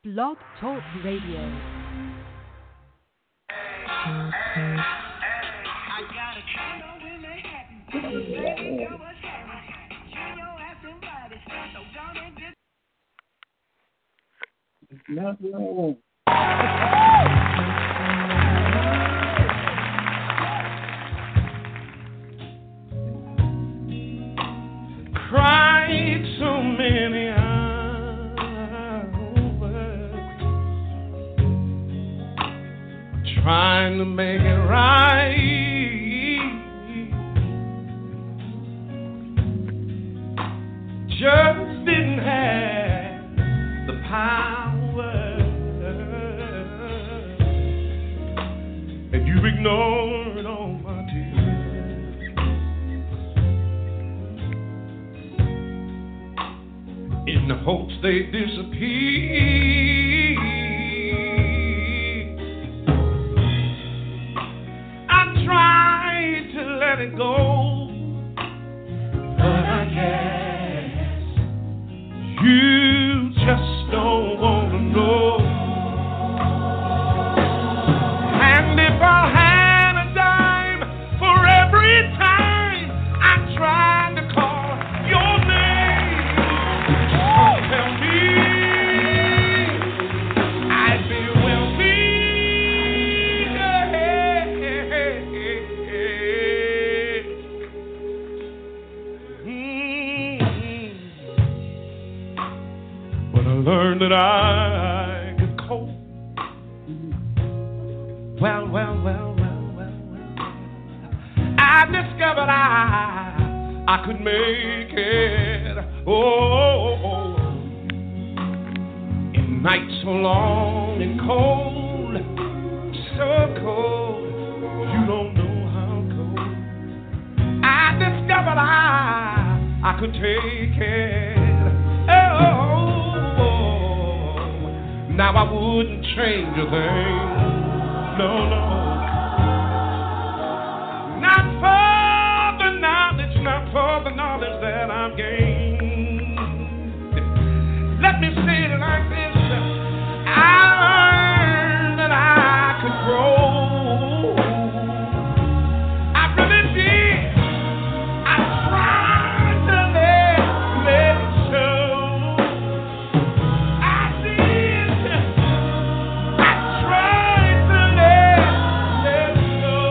Blog Talk Radio. It's not wrong. Cried so many hours, trying to make it right. Just didn't have the power, and you ignored all my tears in the hopes they disappear. I tried to let it go, but I guess you just don't want to know. And if I had a dime for every time I tried to call your name, tell me I'd be wealthy. But I learned that I could cope. Well. I discovered I could make it. Oh, in nights so long and cold, so cold, you don't know how cold. I discovered I could take it. Oh, now I wouldn't change a thing. No. Not for the knowledge that I've gained. Let me say it like this. I learned that I could grow. I really did. I tried to let it show. I did. I tried to let it show.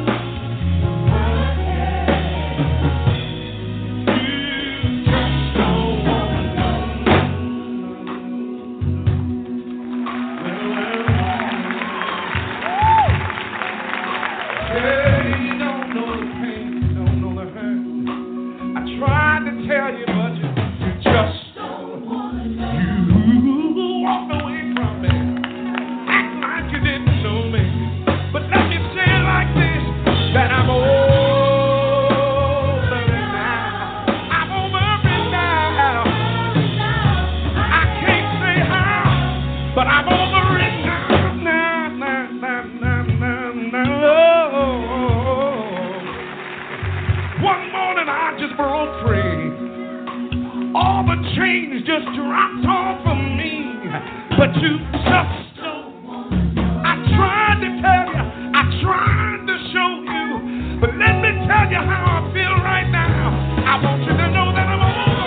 Tell you, but you just don't want to know. You walked away from me, act like you didn't know me. But let me say it like this, that I'm over it now. I'm over it now. I can't say how, but I'm over it now. One morning I just broke free. All the chains just dropped off of me, but you just don't want to know. I tried to tell you, I tried to show you, but let me tell you how I feel right now. I want you to know that I'm over.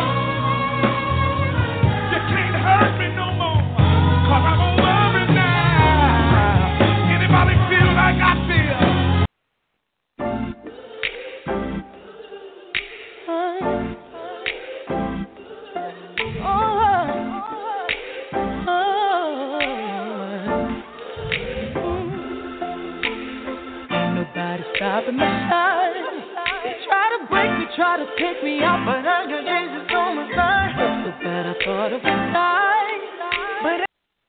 You can't hurt me no more, 'cause I'm over it now. Anybody feel like I feel? Stopping my shine. They try to break me, try to take me out, but I got Jesus on my side. So bad I thought it would die. But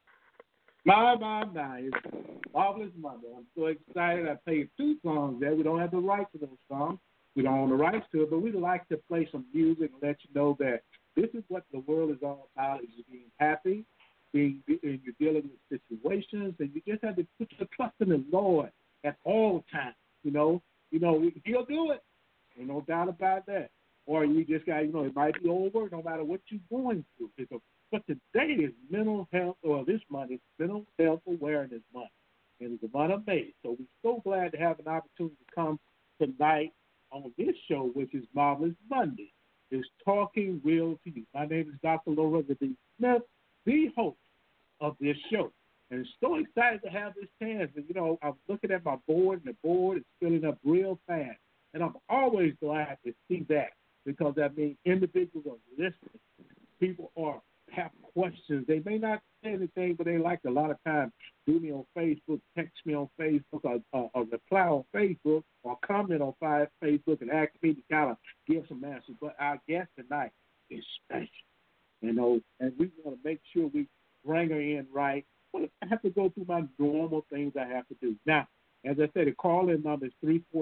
My. It's Marvelous Monday. I'm so excited. I played two songs there. We don't have the rights to those songs. We don't own the rights to it, but we like to play some music and let you know that this is what the world is all about, is being happy, and you're dealing with situations, and you just have to put your trust in the Lord at all times. You know, He'll do it. Ain't no doubt about that. Or you just got, it might be over no matter what you're going through. But today is mental health, or this month. month. It's Mental Health Awareness Month. And it's the month of May. So we're so glad to have an opportunity to come tonight on this show, which is Marvelous Monday. It's Talking Real to You. My name is Dr. Loretta D. Smith, the host of this show. And I'm so excited to have this chance. And, I'm looking at my board, and the board is filling up real fast. And I'm always glad to see that because that means individuals are listening. People have questions. They may not say anything, but they like a lot of times do me on Facebook, text me on Facebook, or reply on Facebook, or comment on Facebook and ask me to kind of give some answers. But our guest tonight is special, and we want to make sure we bring her in right. Well, I have to go through my normal things I have to do. Now, as I said, the call-in number is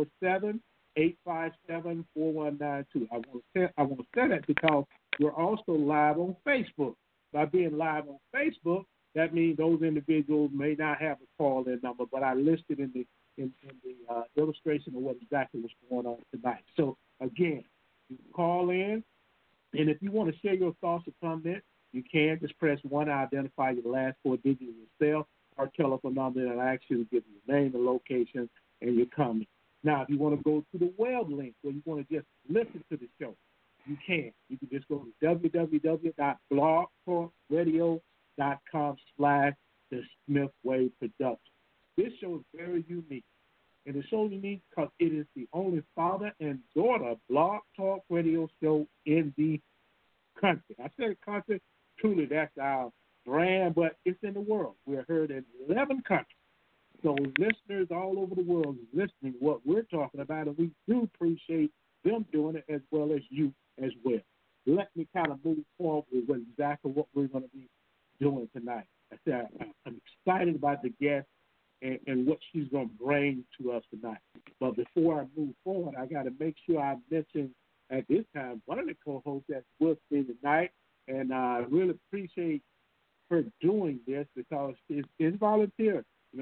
347-857-4192. I want to say that because we're also live on Facebook. By being live on Facebook, that means those individuals may not have a call-in number, but I listed in the illustration of what exactly was going on tonight. So, again, you call in, and if you want to share your thoughts or comments, you can. Just press 1 to identify your last 4 digits of yourself or telephone number, and I'll ask you to give your name and location and your comment. Now, if you want to go to the web link where you want to just listen to the show, you can. You can just go to www.blogtalkradio.com/The Smith Wave Production. This show is very unique. And it's so unique because it is the only father and daughter blog talk radio show in the country. I said country, truly that's our brand, but it's in the world. We're heard in 11 countries. So listeners all over the world is listening to what we're talking about, and we do appreciate them doing it as well as you as well. Let me kind of move forward with exactly what we're going to be doing tonight. I said I'm excited about the guest and what she's going to bring to us tonight. But before I move forward, I got to make sure I mention at this time one of the co-hosts that's with me tonight, and I really appreciate her doing this because it's volunteer.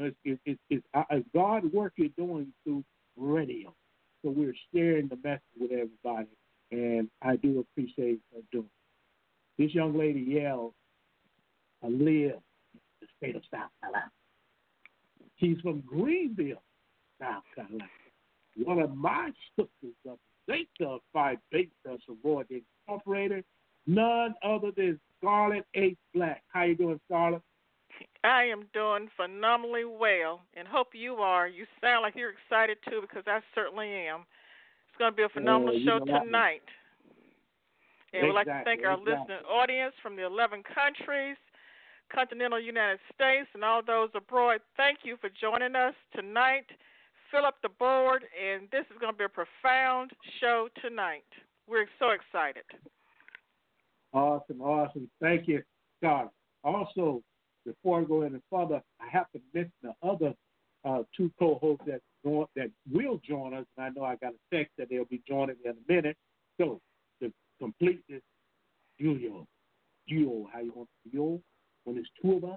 It's God's work you're doing through radio. So we're sharing the message with everybody, and I do appreciate her doing it. This young lady yelled, I live in the state of South Carolina. She's from Greenville, South Carolina. One of my sisters of the Data Phi Beta Sorority Incorporated, none other than Scarlett H. Black. How you doing, Scarlett? I am doing phenomenally well, and hope you are. You sound like you're excited, too, because I certainly am. It's going to be a phenomenal show tonight. And we'd like to thank our listening audience from the 11 countries, continental United States, and all those abroad. Thank you for joining us tonight. Fill up the board, and this is going to be a profound show tonight. We're so excited. Awesome. Thank you, Scarlett. Also, before I go any further, I have to mention the other 2 co-hosts that will join us, and I know I got a text that they'll be joining me in a minute. So, to complete this duo, how you want to duo? When it's 2 of us,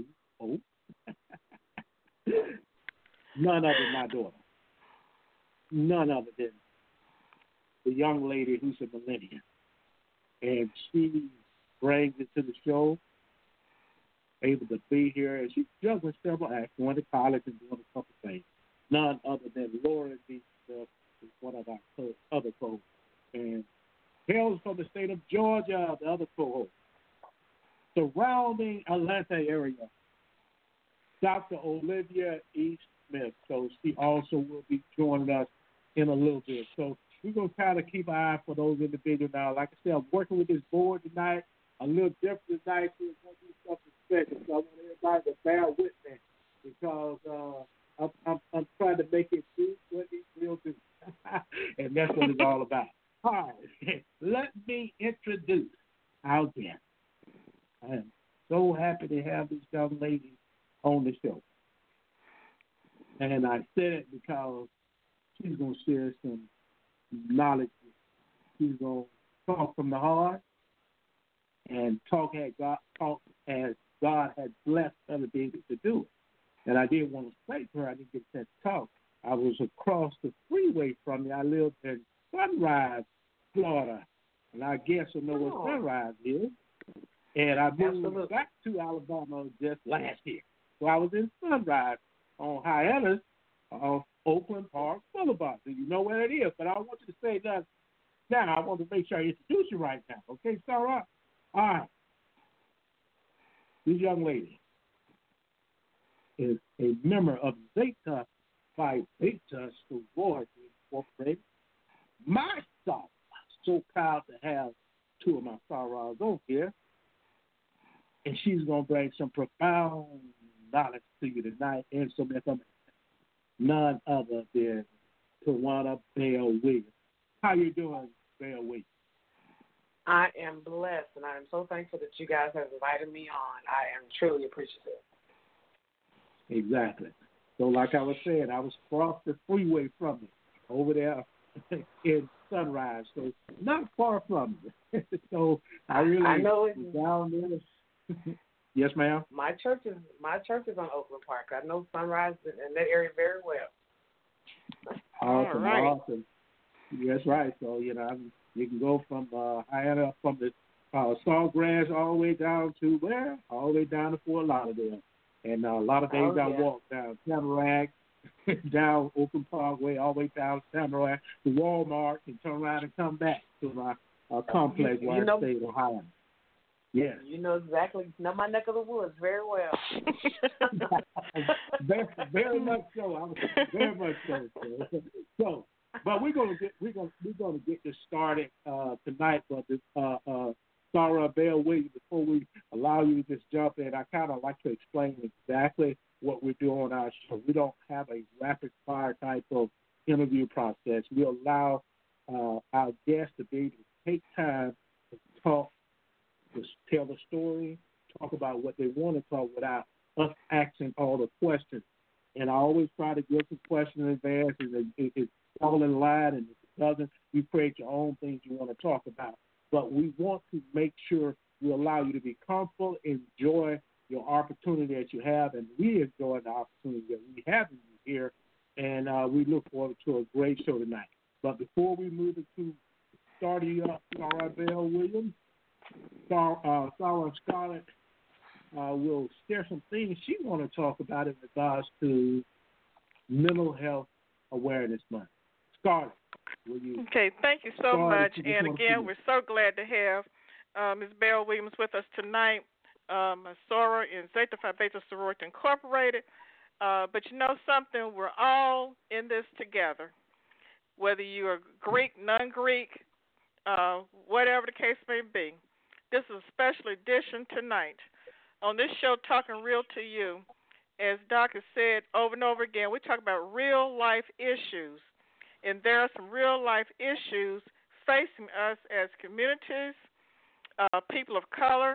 none other than my daughter. None other than the young lady who's a millennial. And she brings it to the show, able to be here, and she's juggling several acts, going to college and doing a couple things. None other than Laura D. Smith is one of our other co-hosts. And hails from the state of Georgia, the other co-host. Surrounding Atlanta area, Dr. Olivia E. Smith. So she also will be joining us in a little bit. So we're going to kind of keep an eye for those individuals now. Like I said, I'm working with this board tonight, a little different tonight. So it's going to be something special. So I want everybody to bear with me because I'm trying to make it do what it will do. And that's what it's all about. All right. Let me introduce our guest. I am so happy to have this young lady on the show. And I said it because she's going to share some knowledge. She's going to talk from the heart and talk as God has blessed her to be able to do it. And I did want to say to her, I didn't get that talk. I was across the freeway from me. I lived in Sunrise, Florida. And I guess you know what Sunrise is. And I moved back to Alabama just last year. So I was in Sunrise on hiatus of Oakland Park Boulevard. Do you know where it is? But I don't want you to say that now. I want to make sure I introduce you right now. Okay, Sarah? All right. This young lady is a member of Zeta Phi Beta Sorority Incorporated. My Sarah. So proud to have two of my Sarahs on here. And she's going to bring some profound knowledge to you tonight and some information. None other than Tawana Bell Williams. How you doing, Bell Williams? I am blessed, and I am so thankful that you guys have invited me on. I am truly appreciative. Exactly. So like I was saying, I was across the freeway from you, over there in Sunrise, so not far from you. So I know was down there. Yes, ma'am. My church is on Oakland Park. I know Sunrise in that area very well. Awesome, right. awesome. That's right. So you can go from higher from the Sawgrass all the way down to where? All the way down to Fort Lauderdale. And a lot of days I walk down Tamarack, down Oakland Parkway, all the way down Tamarack to Walmart, and turn around and come back to my complex where I stay in Ohio. Yes. You know my neck of the woods very well. very much so. Very much so. So, but we're gonna get this started tonight. But this Sarah Bell Williams, before we allow you to just jump in, I kind of like to explain exactly what we do on our show. We don't have a rapid fire type of interview process. We allow our guests to be able to take time to talk, to tell the story, talk about what they want to talk without us asking all the questions. And I always try to give some questions in advance, and it's all in line, and if it doesn't, you create your own things you want to talk about. But we want to make sure we allow you to be comfortable, enjoy your opportunity that you have, and we enjoy the opportunity that we have you here, and we look forward to a great show tonight. But before we move into starting up Sarah Bell Williams, Sarah Scarlett will share some things she want to talk about in regards to Mental Health Awareness Month. Scarlett, will you? Okay, thank you so much. And again, we're so glad to have Ms. Bell Williams with us tonight, Sarah in Zeta Phi Beta Sorority Incorporated. But you know something, we're all in this together, whether you are Greek, non-Greek, whatever the case may be. This is a special edition tonight. On this show, Talking Real to You, as Doc has said over and over again, we talk about real-life issues. And there are some real-life issues facing us as communities, people of color,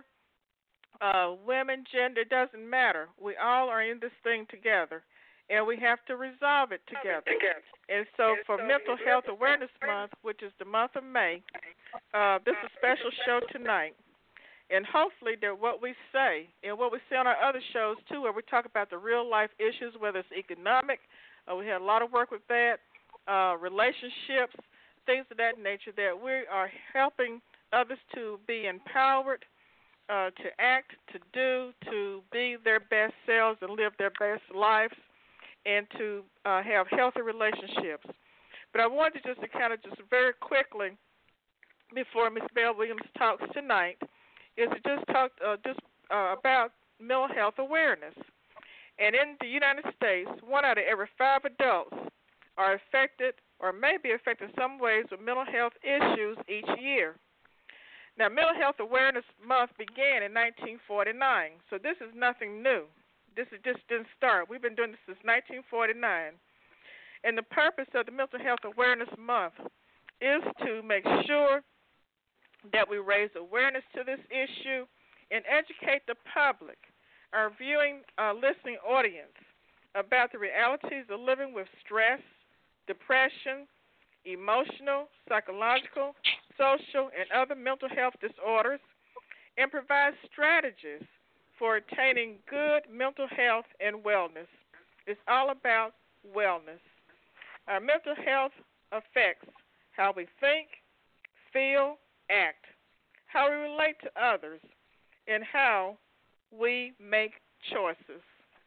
women, gender, it doesn't matter. We all are in this thing together, and we have to resolve it together. And so for Mental Health Awareness Month, which is the month of May, this is a special show tonight. And hopefully that what we say, and what we say on our other shows too, where we talk about the real-life issues, whether it's economic, we had a lot of work with that, relationships, things of that nature, that we are helping others to be empowered, to act, to do, to be their best selves and live their best lives, and to have healthy relationships. But I wanted just to kind of just very quickly, before Ms. Bell Williams talks tonight, is to just talk about mental health awareness. And in the United States, 1 out of every 5 adults are affected or may be affected in some ways with mental health issues each year. Now, Mental Health Awareness Month began in 1949, so this is nothing new. This just didn't start. We've been doing this since 1949. And the purpose of the Mental Health Awareness Month is to make sure that we raise awareness to this issue and educate the public, our viewing, listening audience, about the realities of living with stress, depression, emotional, psychological, social, and other mental health disorders, and provide strategies for attaining good mental health and wellness. It's all about wellness. Our mental health affects how we think, feel, act, how we relate to others, in how we make choices.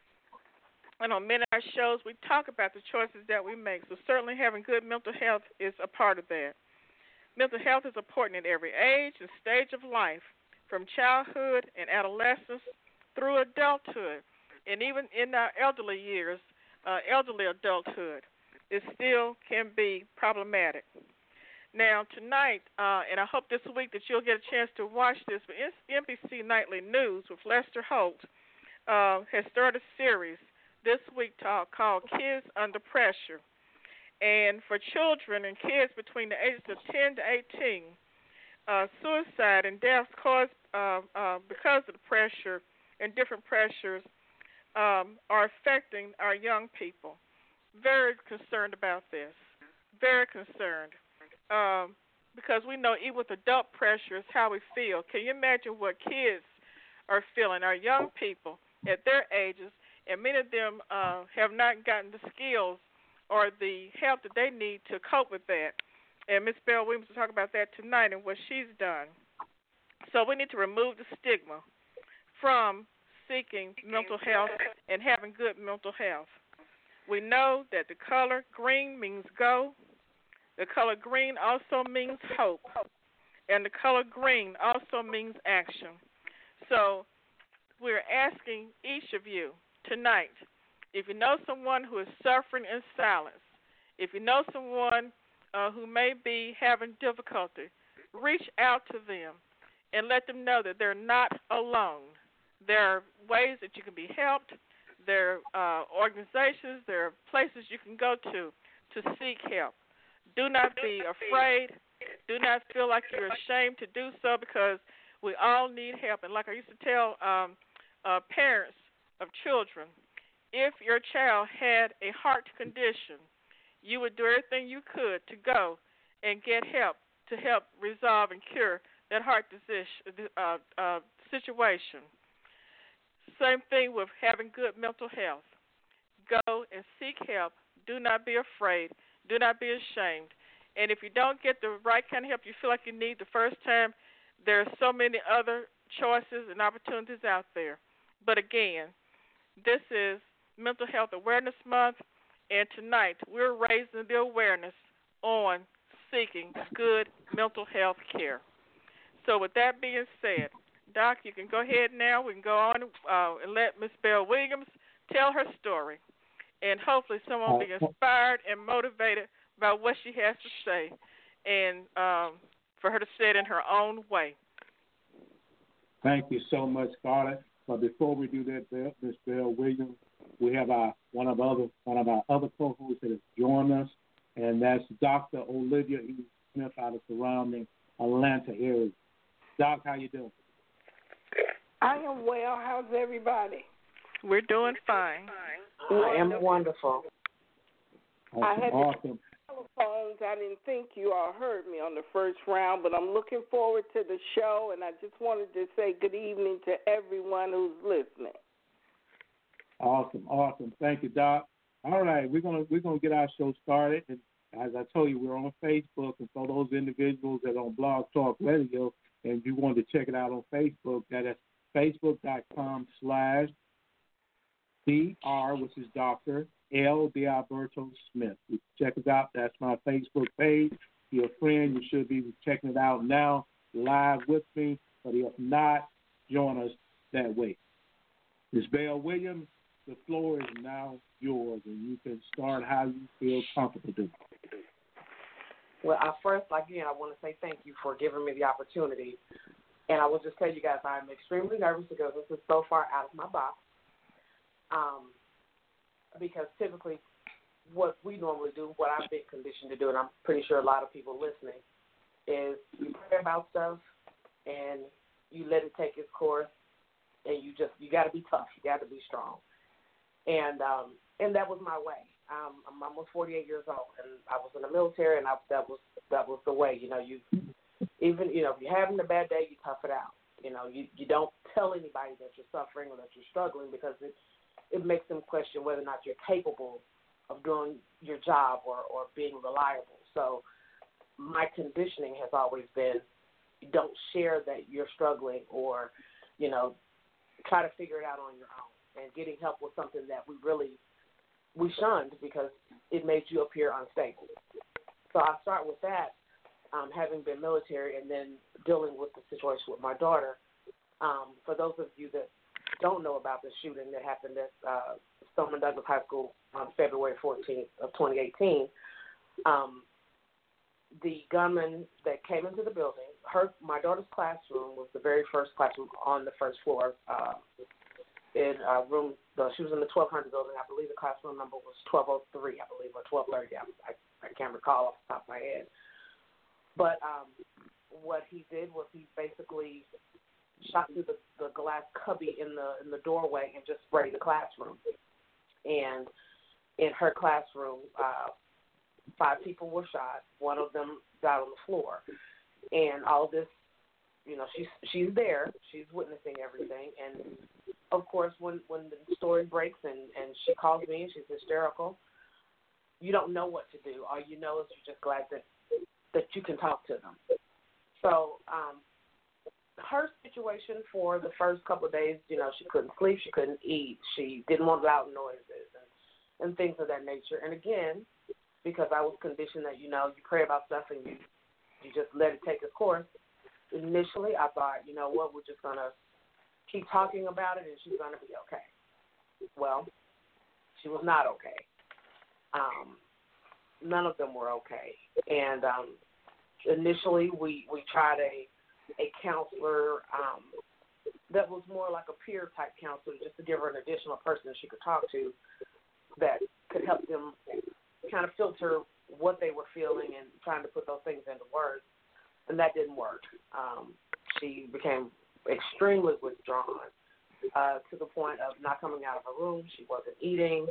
And on many of our shows, we talk about the choices that we make. So certainly having good mental health is a part of that. Mental health is important at every age and stage of life, from childhood and adolescence through adulthood, and even in our elderly years, elderly adulthood, it still can be problematic. Now, tonight, and I hope this week that you'll get a chance to watch this, but NBC Nightly News with Lester Holt has started a series this week called Kids Under Pressure. And for children and kids between the ages of 10 to 18, suicide and deaths caused because of the pressure and different pressures are affecting our young people. Very concerned about this. Very concerned. Because we know even with adult pressure is how we feel. Can you imagine what kids are feeling, our young people at their ages, and many of them have not gotten the skills or the help that they need to cope with that. And Ms. Bell Williams will talk about that tonight and what she's done. So we need to remove the stigma from seeking mental health and having good mental health. We know that the color green means go. The color green also means hope. And the color green also means action. So we're asking each of you tonight, if you know someone who is suffering in silence, if you know someone who may be having difficulty, reach out to them and let them know that they're not alone. There are ways that you can be helped. There are organizations, there are places you can go to seek help. Do not be afraid. Do not feel like you're ashamed to do so, because we all need help. And like I used to tell parents of children, if your child had a heart condition, you would do everything you could to go and get help to help resolve and cure that heart situation. Same thing with having good mental health. Go and seek help. Do not be afraid. Do not be ashamed. And if you don't get the right kind of help you feel like you need the first time, there are so many other choices and opportunities out there. But again, this is Mental Health Awareness Month, and tonight we're raising the awareness on seeking good mental health care. So with that being said, Doc, you can go ahead now. We can go on and let Ms. Bell Williams tell her story, and hopefully someone will be inspired and motivated by what she has to say, and for her to say it in her own way. Thank you so much, Scarlett. But before we do that, Ms. Bell Williams, we have one of our other co-hosts that has joined us, and that's Dr. Olivia E. Smith out of surrounding Atlanta area. Doc, how you doing? I am well. How's everybody? We're doing fine. I am wonderful. Awesome. I had telephones. I didn't think you all heard me on the first round, but I'm looking forward to the show, and I just wanted to say good evening to everyone who's listening. Awesome. Thank you, Doc. All right, we're gonna get our show started, and as I told you, we're on Facebook, and for those individuals that are on Blog Talk Radio, and you want to check it out on Facebook, that is facebook.com/Dr., which is Dr. L. D'Alberto Smith. You check us out. That's my Facebook page. If you're a friend, you should be checking it out now, live with me. But if not, join us that way. Ms. Bell Williams, the floor is now yours, and you can start how you feel comfortable doing. Well, first, again, I want to say thank you for giving me the opportunity. And I will just tell you guys, I'm extremely nervous because this is so far out of my box. Because typically what we normally do, what I've been conditioned to do, and I'm pretty sure a lot of people listening, is you pray about stuff and you let it take its course, and you got to be tough. You got to be strong. And that was my way. I'm almost 48 years old, and I was in the military, and that was the way. You know, if you're having a bad day, you tough it out. You know, you don't tell anybody that you're suffering or that you're struggling, because it makes them question whether or not you're capable of doing your job or being reliable. So my conditioning has always been, don't share that you're struggling or try to figure it out on your own. And getting help was something that we shunned because it made you appear unstable. So I start with that, having been military, and then dealing with the situation with my daughter. For those of you that don't know about the shooting that happened at Stoneman Douglas High School on February 14th of 2018, the gunman that came into the building, my daughter's classroom was the very first classroom on the first floor. She was in the 1200 building. I believe the classroom number was 1203, or 1230. I can't recall off the top of my head. But what he did was he basically shot through the glass cubby in the doorway and just sprayed the classroom. And in her classroom, 5 people were shot. One of them died on the floor. And all of this, she's there. She's witnessing everything. And, of course, when the story breaks and she calls me and she's hysterical, you don't know what to do. All you know is you're just glad that you can talk to them. So her situation for the first couple of days, she couldn't sleep, she couldn't eat, she didn't want loud noises and things of that nature. And, again, because I was conditioned that, you pray about stuff and you just let it take its course. Initially, I thought, what, we're just going to keep talking about it and she's going to be okay. Well, she was not okay. None of them were okay. And initially, we tried a counselor that was more like a peer-type counselor, just to give her an additional person she could talk to that could help them kind of filter what they were feeling and trying to put those things into words, and that didn't work. She became extremely withdrawn to the point of not coming out of her room. She wasn't eating,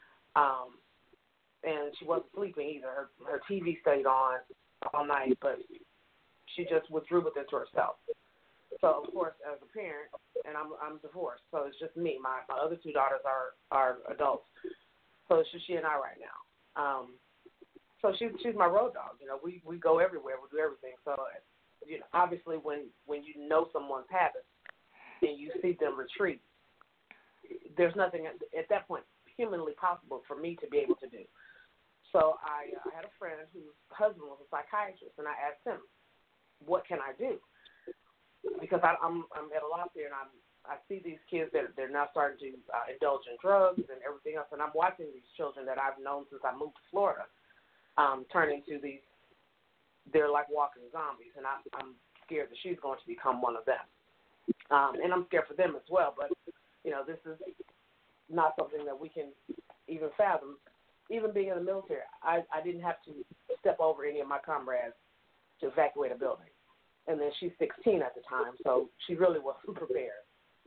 and she wasn't sleeping either. Her TV stayed on all night, but she just withdrew within to herself. So, of course, as a parent, and I'm divorced, so it's just me. My other 2 daughters are adults, so it's just she and I right now. So she's my road dog. We go everywhere. We do everything. So, obviously when you know someone's habits and you see them retreat, there's nothing at that point humanly possible for me to be able to do. So I had a friend whose husband was a psychiatrist, and I asked him, what can I do? Because I'm at a loss here, and I see these kids that they're now starting to indulge in drugs and everything else, and I'm watching these children that I've known since I moved to Florida turn into they're like walking zombies, and I'm scared that she's going to become one of them. And I'm scared for them as well, but, this is not something that we can even fathom. Even being in the military, I didn't have to step over any of my comrades to evacuate a building. And then she's 16 at the time, so she really wasn't prepared.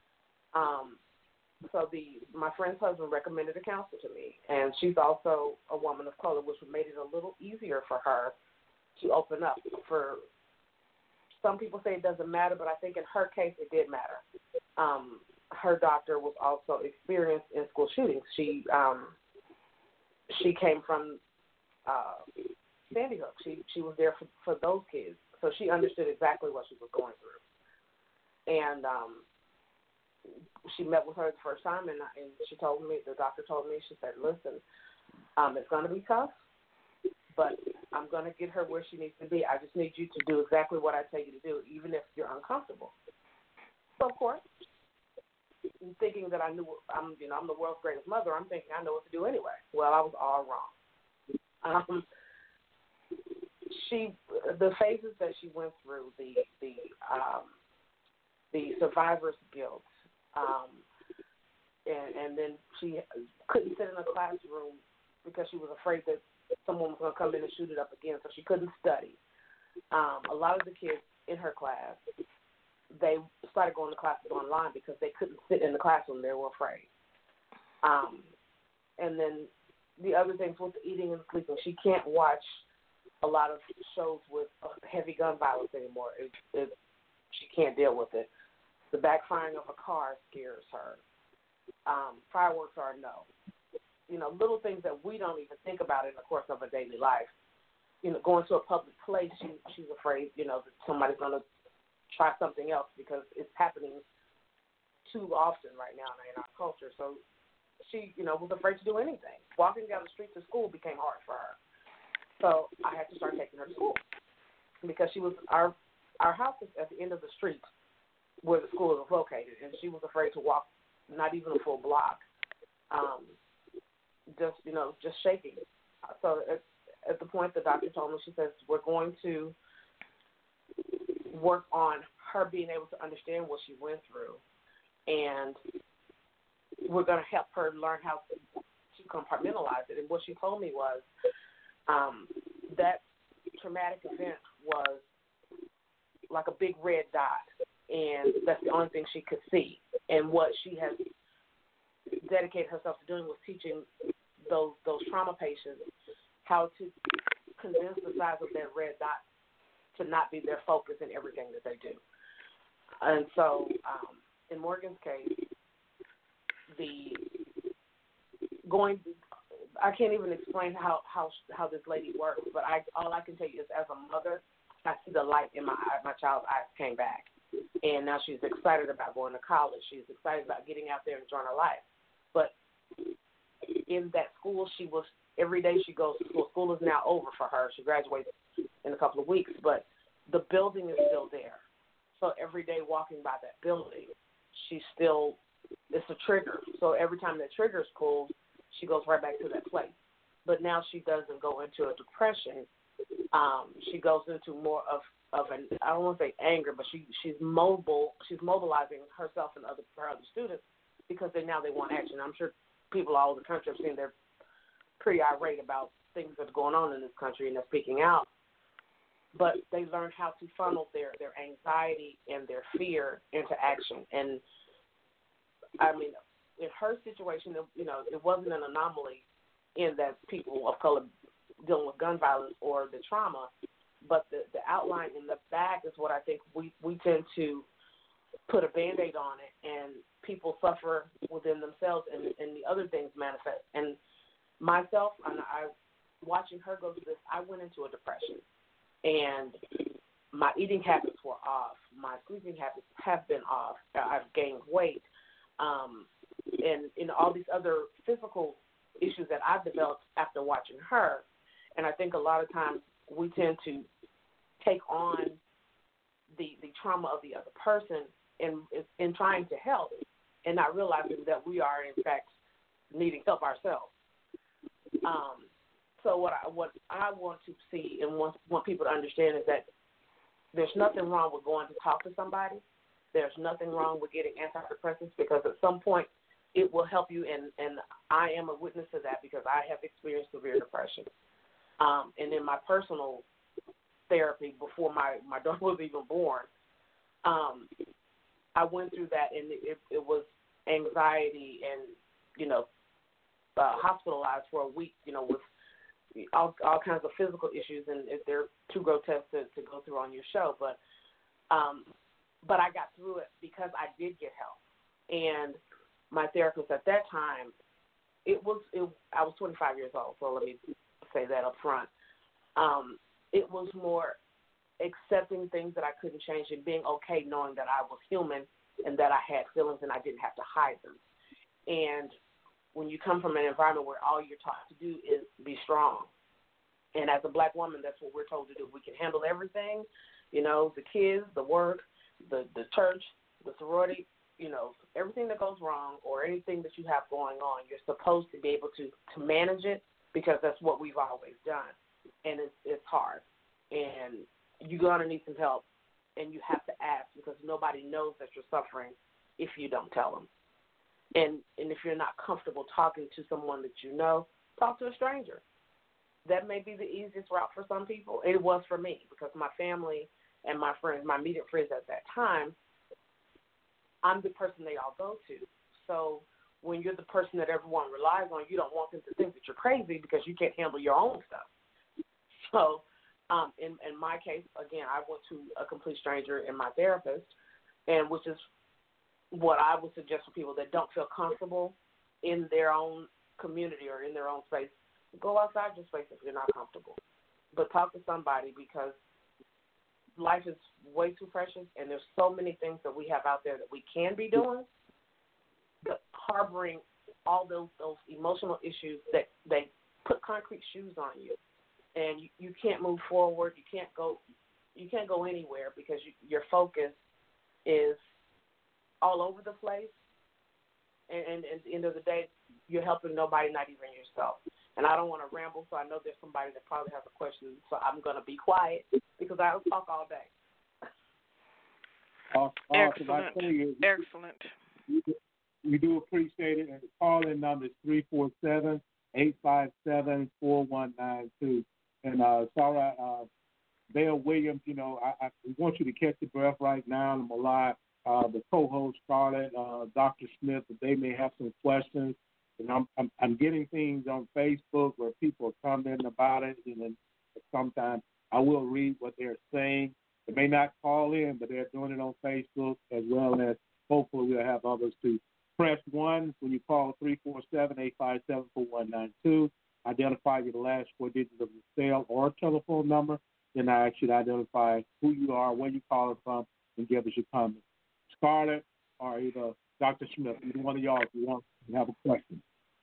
So my friend's husband recommended a counselor to me, and she's also a woman of color, which made it a little easier for her to open up. For some people say it doesn't matter, but I think in her case it did matter. Her doctor was also experienced in school shootings. She came from Sandy Hook. She was there for those kids, so she understood exactly what she was going through. And she met with her the first time, and she told me, the doctor told me, she said, listen, it's going to be tough, but I'm going to get her where she needs to be. I just need you to do exactly what I tell you to do, even if you're uncomfortable. So, of course, thinking that I'm the world's greatest mother, I'm thinking I know what to do anyway. Well, I was all wrong. The phases that she went through, the survivor's guilt, and then she couldn't sit in a classroom because she was afraid that someone was going to come in and shoot it up again, so she couldn't study. A lot of the kids in her class, they started going to classes online because they couldn't sit in the classroom. They were afraid. And then the other things with the eating and sleeping, she can't watch a lot of shows with heavy gun violence anymore. She can't deal with it. The backfiring of a car scares her. Fireworks are a no. Little things that we don't even think about in the course of a daily life. Going to a public place, she's afraid, that somebody's going to try something else because it's happening too often right now in our culture. So she, was afraid to do anything. Walking down the street to school became hard for her. So I had to start taking her to school because she was our house is at the end of the street where the school is located, and she was afraid to walk not even a full block, just shaking. So at the point the doctor told me, she says, we're going to work on her being able to understand what she went through, and we're going to help her learn how to compartmentalize it. And what she told me was that traumatic event was like a big red dot, and that's the only thing she could see. And what she has dedicated herself to doing was teaching those trauma patients how to condense the size of that red dot to not be their focus in everything that they do. And so in Morgan's case, I can't even explain how this lady works, but all I can tell you is as a mother, I see the light in my child's eyes came back. And now she's excited about going to college. She's excited about getting out there and enjoying her life. But in that school, every day she goes to school. School is now over for her. She graduates in a couple of weeks, but the building is still there. So every day walking by that building, it's a trigger. So every time that trigger is pulled, she goes right back to that place. But now she doesn't go into a depression. She goes into more of an, I don't want to say anger, but she's mobile. She's mobilizing herself and her other students because they want action. I'm sure people all over the country have seen they're pretty irate about things that are going on in this country, and they're speaking out. But they learn how to funnel their anxiety and their fear into action. And I mean, in her situation, it wasn't an anomaly in that people of color dealing with gun violence or the trauma, but the outline in the back is what I think we tend to put a Band-Aid on it, and people suffer within themselves, and the other things manifest. And myself, watching her go through this, I went into a depression, and my eating habits were off. My sleeping habits have been off. I've gained weight, and all these other physical issues that I've developed after watching her. And I think a lot of times we tend to take on the trauma of the other person in trying to help, and not realizing that we are in fact needing help ourselves. So what I want to see and want people to understand is that there's nothing wrong with going to talk to somebody. There's nothing wrong with getting antidepressants, because at some point it will help you, and I am a witness to that because I have experienced severe depression. And in my personal therapy before my daughter was even born, I went through that, and it was anxiety and, hospitalized for a week, with all kinds of physical issues, and they're too grotesque to go through on your show. But I got through it because I did get help. And my therapist at that time, I was 25 years old, so let me say that up front. It was more accepting things that I couldn't change and being okay knowing that I was human and that I had feelings and I didn't have to hide them. And when you come from an environment where all you're taught to do is be strong, and as a black woman, that's what we're told to do. We can handle everything, the kids, the work, the church, the sorority, everything that goes wrong or anything that you have going on, you're supposed to be able to manage it because that's what we've always done. And it's hard. And you're going to need some help, and you have to ask because nobody knows that you're suffering if you don't tell them. And if you're not comfortable talking to someone that you know, talk to a stranger. That may be the easiest route for some people. It was for me because my family and my friends, my immediate friends at that time, I'm the person they all go to. So when you're the person that everyone relies on, you don't want them to think that you're crazy because you can't handle your own stuff. So in my case, again, I went to a complete stranger in my therapist, and which is what I would suggest for people that don't feel comfortable in their own community or in their own space. Go outside your space if you're not comfortable. But talk to somebody because life is way too precious, and there's so many things that we have out there that we can be doing covering all those emotional issues that they put concrete shoes on you, and you can't move forward. You can't go anywhere because your focus is all over the place. And at the end of the day, you're helping nobody, not even yourself. And I don't want to ramble, so I know there's somebody that probably has a question, so I'm going to be quiet because I'll talk all day. Excellent. Excellent. We do appreciate it. And the call-in number is 347-857-4192. And Sarah Bell Williams, we want you to catch your breath right now. I'm alive. The co-host Scarlett, Dr. Smith, that they may have some questions. And I'm getting things on Facebook where people are commenting about it, and then sometimes I will read what they're saying. They may not call in, but they're doing it on Facebook, as well as hopefully we'll have others to press 1 when you call 347-857-4192. Identify your last 4 digits of your cell or telephone number. Then I ask you to identify who you are, where you're calling from, and give us your comment. Scarlett or either Dr. Smith, either one of y'all, if you want to have a question.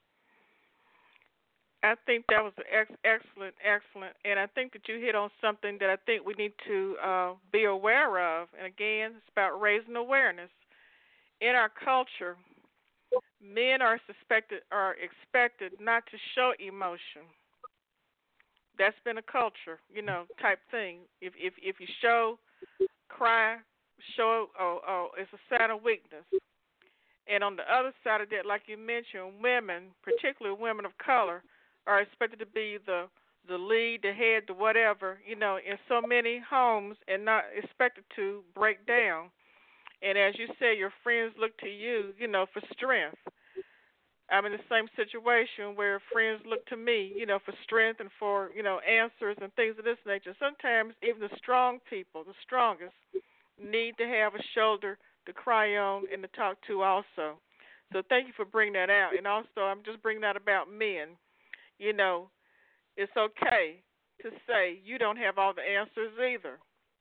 I think that was excellent, and I think that you hit on something that I think we need to be aware of. And again, it's about raising awareness. In our culture, men are expected not to show emotion. That's been a culture, type thing. If you cry, show it's a sign of weakness. And on the other side of that, like you mentioned, women, particularly women of color, are expected to be the lead, the head, the whatever, in so many homes, and not expected to break down. And as you say, your friends look to you, for strength. I'm in the same situation where friends look to me, for strength and for, answers and things of this nature. Sometimes even the strong people, the strongest, need to have a shoulder to cry on and to talk to also. So thank you for bringing that out. And also, I'm just bringing that about men. It's okay to say you don't have all the answers either.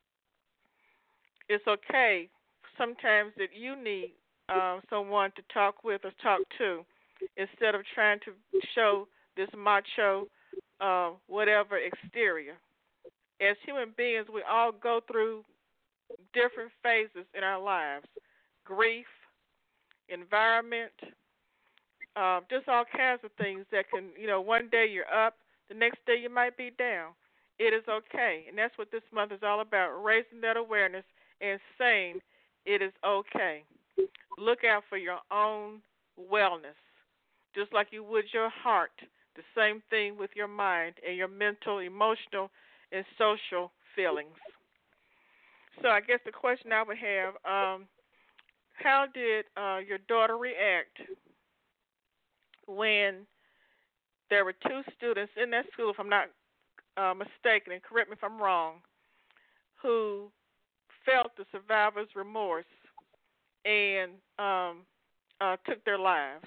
It's okay sometimes that you need someone to talk with or talk to instead of trying to show this macho, whatever exterior. As human beings, we all go through different phases in our lives. Grief, environment, just all kinds of things that can, one day you're up, the next day you might be down. It is okay. And that's what this month is all about, raising that awareness and saying it is okay. Look out for your own wellness, just like you would your heart. The same thing with your mind and your mental, emotional, and social feelings. So I guess the question I would have, how did your daughter react when there were 2 students in that school, if I'm not mistaken, and correct me if I'm wrong, who felt the survivor's remorse and took their lives?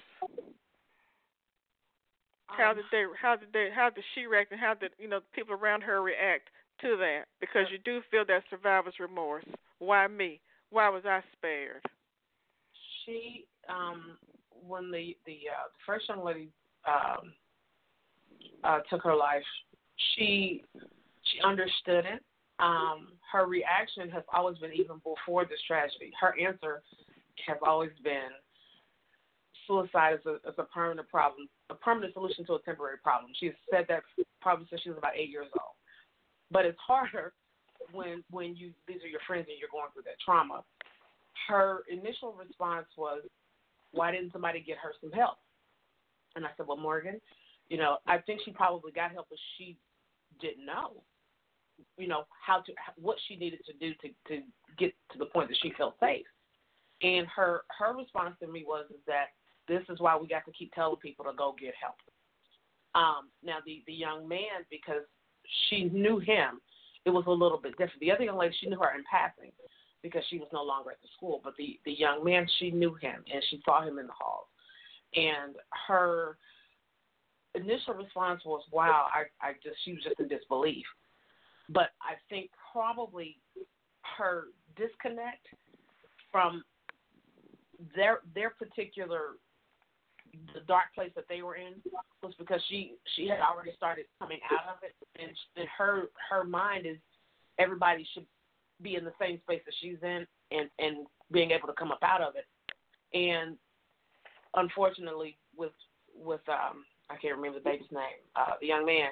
How did she react, and how did the people around her react to that? Because you do feel that survivor's remorse. Why me? Why was I spared? She, when the first young lady took her life, she understood it. Her reaction has always been, even before this tragedy, her answer has always been suicide is a permanent problem, a permanent solution to a temporary problem. She's said that probably since she was about 8 years old. But it's harder when these are your friends and you're going through that trauma. Her initial response was, why didn't somebody get her some help? And I said, well, Morgan, I think she probably got help, but she didn't know, what she needed to do to get to the point that she felt safe. And her response to me was that this is why we got to keep telling people to go get help. Now, the young man, because she knew him, it was a little bit different. The other young lady, she knew her in passing because she was no longer at the school. But the young man, she knew him, and she saw him in the halls. And her initial response was, wow, she was just in disbelief. But I think probably her disconnect from their particular the dark place that they were in was because she had already started coming out of it, and her mind is everybody should be in the same space that she's in and being able to come up out of it. And unfortunately, with I can't remember the baby's name, the young man,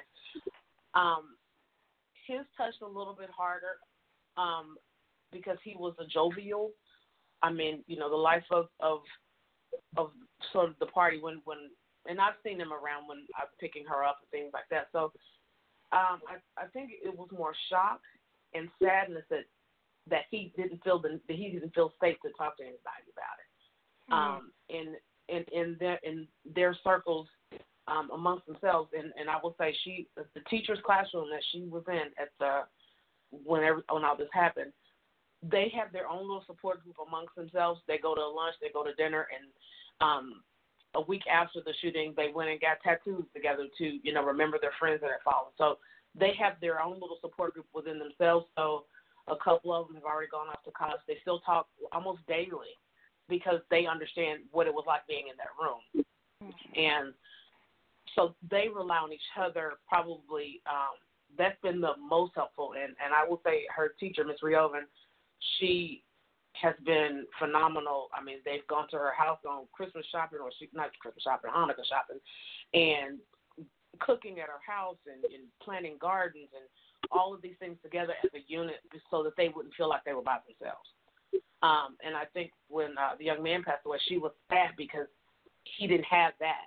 his touched a little bit harder because he was a jovial. I mean, the life of sort of the party when and I've seen him around when I'm picking her up and things like that. So I think it was more shock and sadness that he didn't feel safe to talk to anybody about it. In their circles amongst themselves, and I will say the teacher's classroom that she was in when all this happened, they have their own little support group amongst themselves. They go to lunch, they go to dinner, and a week after the shooting, they went and got tattoos together to, remember their friends that had fallen. So they have their own little support group within themselves. So a couple of them have already gone off to college. They still talk almost daily because they understand what it was like being in that room. And so they rely on each other probably. That's been the most helpful. And I will say her teacher, Ms. Riovan, she has been phenomenal. I mean, they've gone to her house on Christmas shopping, not Christmas shopping, Hanukkah shopping, and cooking at her house and planting gardens and all of these things together as a unit so that they wouldn't feel like they were by themselves. And I think when the young man passed away, she was sad because he didn't have that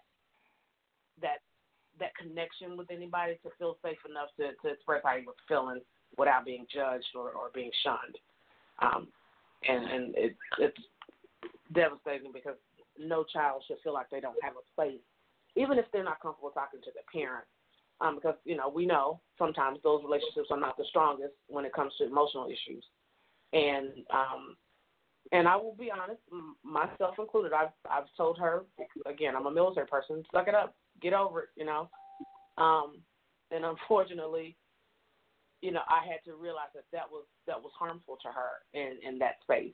connection with anybody to feel safe enough to express how he was feeling without being judged or being shunned. And it's devastating because no child should feel like they don't have a place, even if they're not comfortable talking to their parents. Because, we know sometimes those relationships are not the strongest when it comes to emotional issues. And I will be honest, myself included, I've told her, again, I'm a military person, suck it up, get over it, And unfortunately, I had to realize that was harmful to her in that space.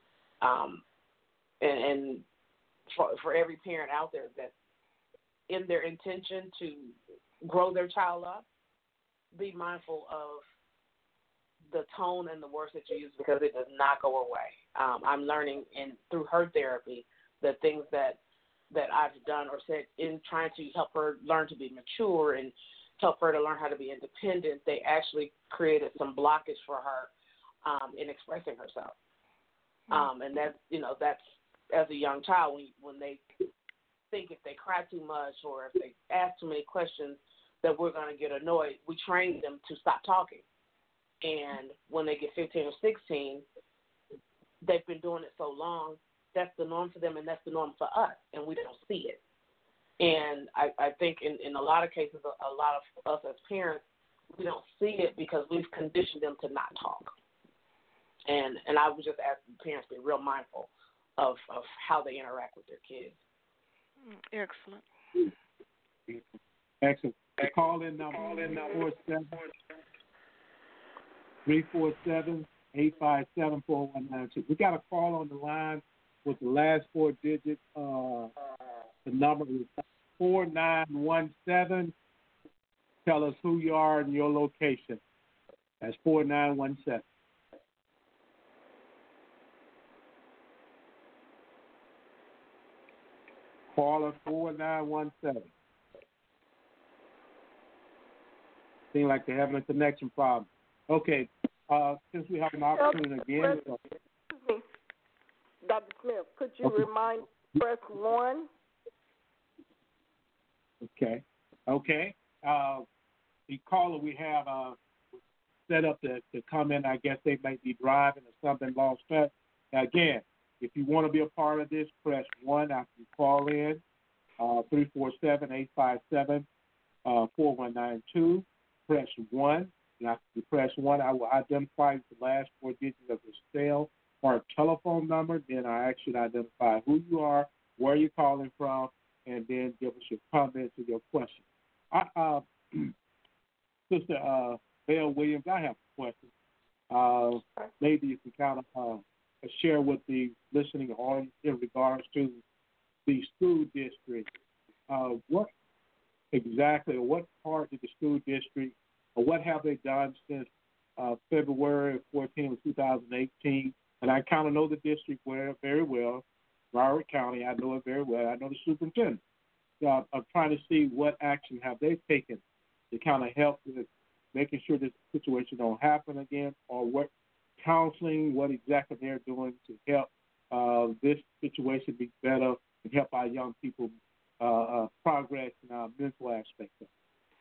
And for every parent out there that in their intention to grow their child up, be mindful of the tone and the words that you use because it does not go away. I'm learning through her therapy the things that I've done or said in trying to help her learn to be mature and help her to learn how to be independent. They actually created some blockage for her in expressing herself. And that's as a young child when they think if they cry too much or if they ask too many questions that we're going to get annoyed, we train them to stop talking. And when they get 15 or 16, they've been doing it so long, that's the norm for them and that's the norm for us, and we don't see it. And I think in a lot of cases, a lot of us as parents, we don't see it because we've conditioned them to not talk. And I would just ask parents to be real mindful of how they interact with their kids. Excellent. Excellent. Call in number 347-857-4192. We got a call on the line with the last four digits. The number is 4917. Tell us who you are and your location. That's 4917. Caller 4917. Seems like they're having a connection problem. Okay, since we have an opportunity again. Excuse me, Dr. Smith, could you remind press 1? Okay. The caller we have set up to come in, I guess they might be driving or something, lost touch. Now, again, if you want to be a part of this, press 1 after you call in, 347-857-4192. Press 1. And after you press 1, I will identify the last four digits of your cell or telephone number. Then I actually identify who you are, where you're calling from, and then give us your comments or your question. Sister Belle Williams, I have a question. Maybe you can kind of share with the listening audience in regards to the school district, what exactly, or what part did the school district, or what have they done since February 14 of 2018? And I kind of know the district very well, Broward County. I know it very well. I know the superintendent. I'm trying to see what action have they taken to kind of help with making sure this situation don't happen again, or what counseling, what exactly they're doing to help this situation be better and help our young people progress in our mental aspect of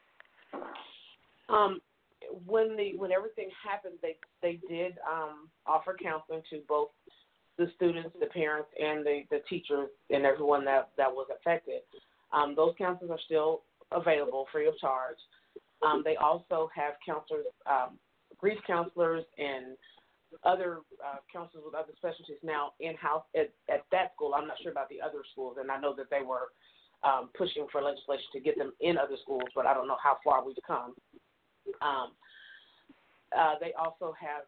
it. When everything happened, they did offer counseling to both the students, the parents, and the teachers and everyone that was affected. Those counselors are still available free of charge. They also have counselors, grief counselors, and other counselors with other specialties now in-house at that school. I'm not sure about the other schools, and I know that they were pushing for legislation to get them in other schools, but I don't know how far we've come. They also have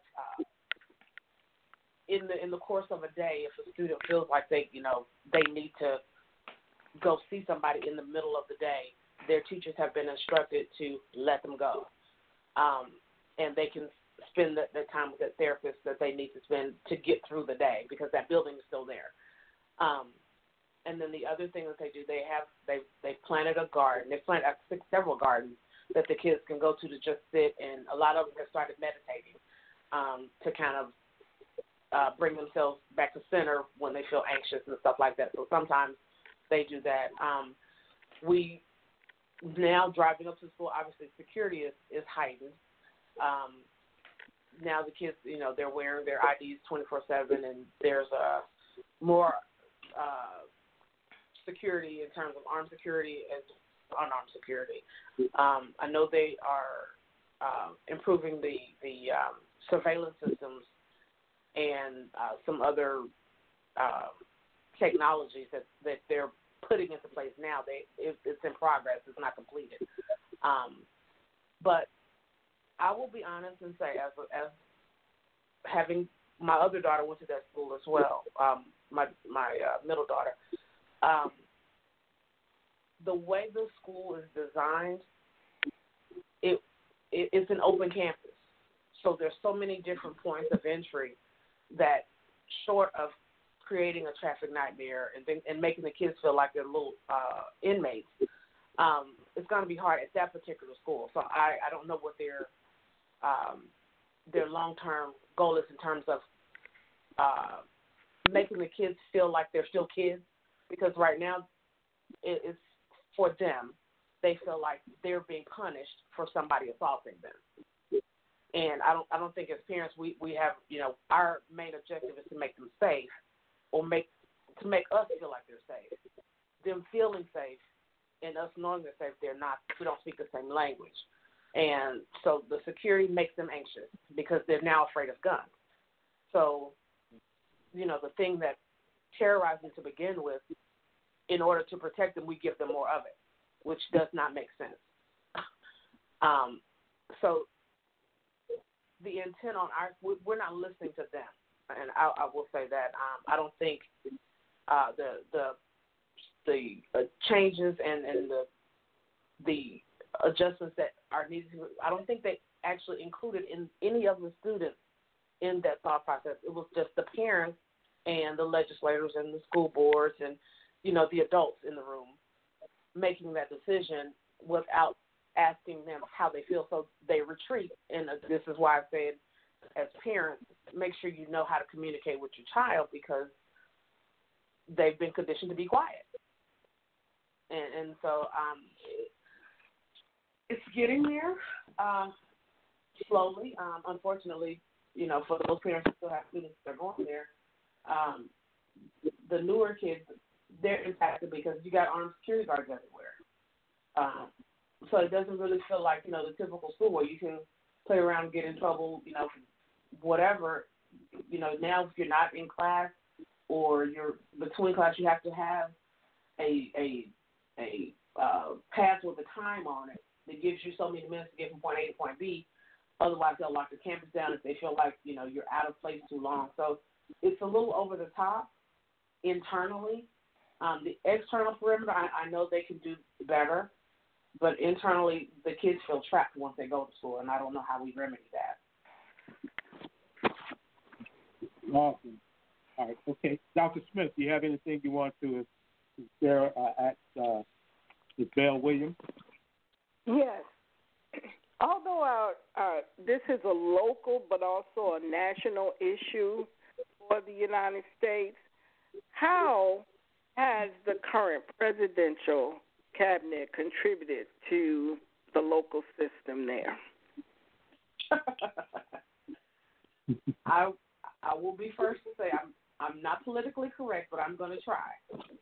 in the course of a day, if a student feels like they need to go see somebody in the middle of the day, their teachers have been instructed to let them go, and they can spend the time with the therapist that they need to spend to get through the day, because that building is still there. And then the other thing that they do, they planted a garden. They planted several gardens that the kids can go to just sit, and a lot of them have started meditating to kind of bring themselves back to center when they feel anxious and stuff like that. So sometimes they do that. We now driving up to school, obviously security is heightened. Now the kids, they're wearing their IDs 24/7, and there's more security in terms of armed security and unarmed security. I know they are improving the surveillance systems and some other technologies that they're putting into place now. It's in progress. It's not completed. But I will be honest and say, as having my other daughter went to that school as well, my middle daughter, the way the school is designed, it's an open campus. So there's so many different points of entry that, short of creating a traffic nightmare and making the kids feel like they're little inmates, it's going to be hard at that particular school. So I don't know what their long-term goal is in terms of making the kids feel like they're still kids, because right now it's for them. They feel like they're being punished for somebody assaulting them. And I don't think as parents we have, our main objective is to make them safe, or make us feel like they're safe. Them feeling safe and us knowing they're safe, we don't speak the same language. And so the security makes them anxious because they're now afraid of guns. So, the thing that terrorized them to begin with, in order to protect them, we give them more of it, which does not make sense. So the intent on we're not listening to them, and I will say that. I don't think the changes and the adjustments that are needed, I don't think they actually included in any of the students in that thought process. It was just the parents and the legislators and the school boards and, the adults in the room making that decision without asking them how they feel. So they retreat. And this is why I said, as parents, make sure you know how to communicate with your child, because they've been conditioned to be quiet. And so it's getting there slowly. Unfortunately, for those parents who still have students that are going there, the newer kids, they're impacted because you got armed security guards everywhere. So it doesn't really feel like, the typical school where you can play around and get in trouble, whatever. Now if you're not in class or you're between class, you have to have a pass with a time on it that gives you so many minutes to get from point A to point B. Otherwise, they'll lock the campus down if they feel like, you're out of place too long. So it's a little over the top internally, The external perimeter, I know they can do better, but internally, the kids feel trapped once they go to school, and I don't know how we remedy that. Awesome. All right. Okay. Dr. Smith, do you have anything you want to share at Ms. Bell Williams? Yes. Although this is a local but also a national issue for the United States, how has the current presidential cabinet contributed to the local system there? I will be first to say I'm not politically correct, but I'm going to try.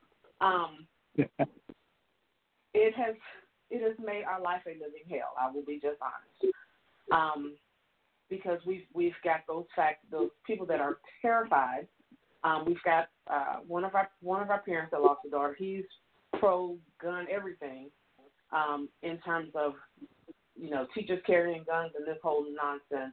It has made our life a living hell. I will be just honest, because we've got those people that are terrified. We've got one of our parents that lost a daughter. He's pro-gun everything, in terms of teachers carrying guns and this whole nonsense.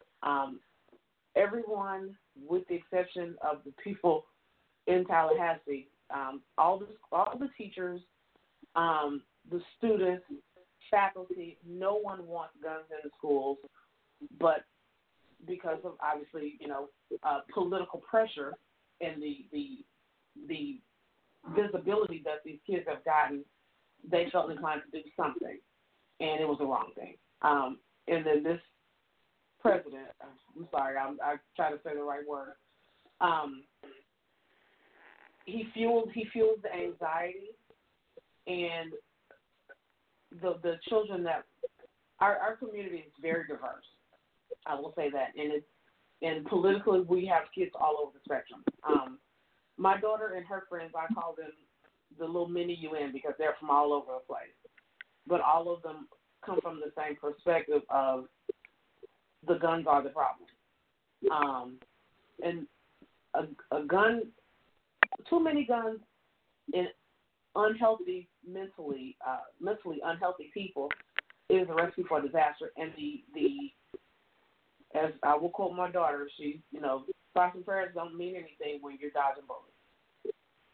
Everyone, with the exception of the people in Tallahassee, all the teachers, the students, faculty, no one wants guns in the schools, but because of obviously political pressure and the visibility that these kids have gotten, they felt inclined to do something, and it was the wrong thing. And then this president, I'm sorry, I try to say the right word. He fuels the anxiety and the children that our community is very diverse. I will say that, and politically we have kids all over the spectrum. My daughter and her friends, I call them the little mini UN because they're from all over the place, but all of them come from the same perspective of the guns are the problem. And a gun, too many guns in unhealthy, mentally unhealthy people is a recipe for disaster. And the as I will quote my daughter, she, thoughts and prayers don't mean anything when you're dodging bullets.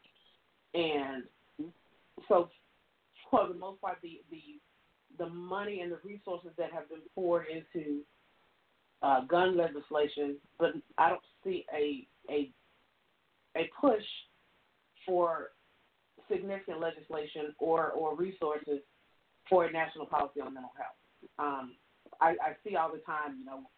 And so, for the most part, the money and the resources that have been poured into gun legislation, but I don't see a push for significant legislation or resources for a national policy on mental health. I see all the time,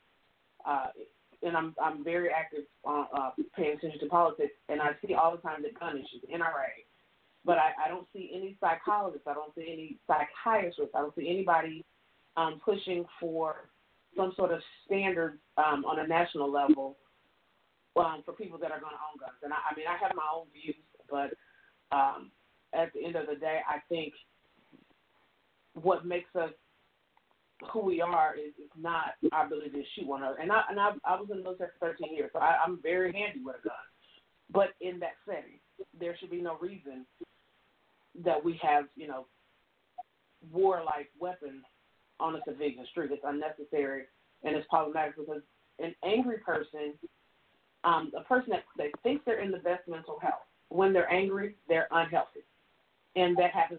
and I'm very active on paying attention to politics, and I see all the time the gun issues, NRA, but I don't see any psychologists, I don't see any psychiatrists, I don't see anybody pushing for some sort of standard on a national level for people that are going to own guns. And I have my own views, but at the end of the day, I think what makes us who we are is not our ability to shoot one another. And I was in the military for 13 years, so I'm very handy with a gun. But in that setting, there should be no reason that we have, warlike weapons on a civilian street. It's unnecessary and it's problematic because an angry person, a person that thinks they're in the best mental health, when they're angry, they're unhealthy. And that happens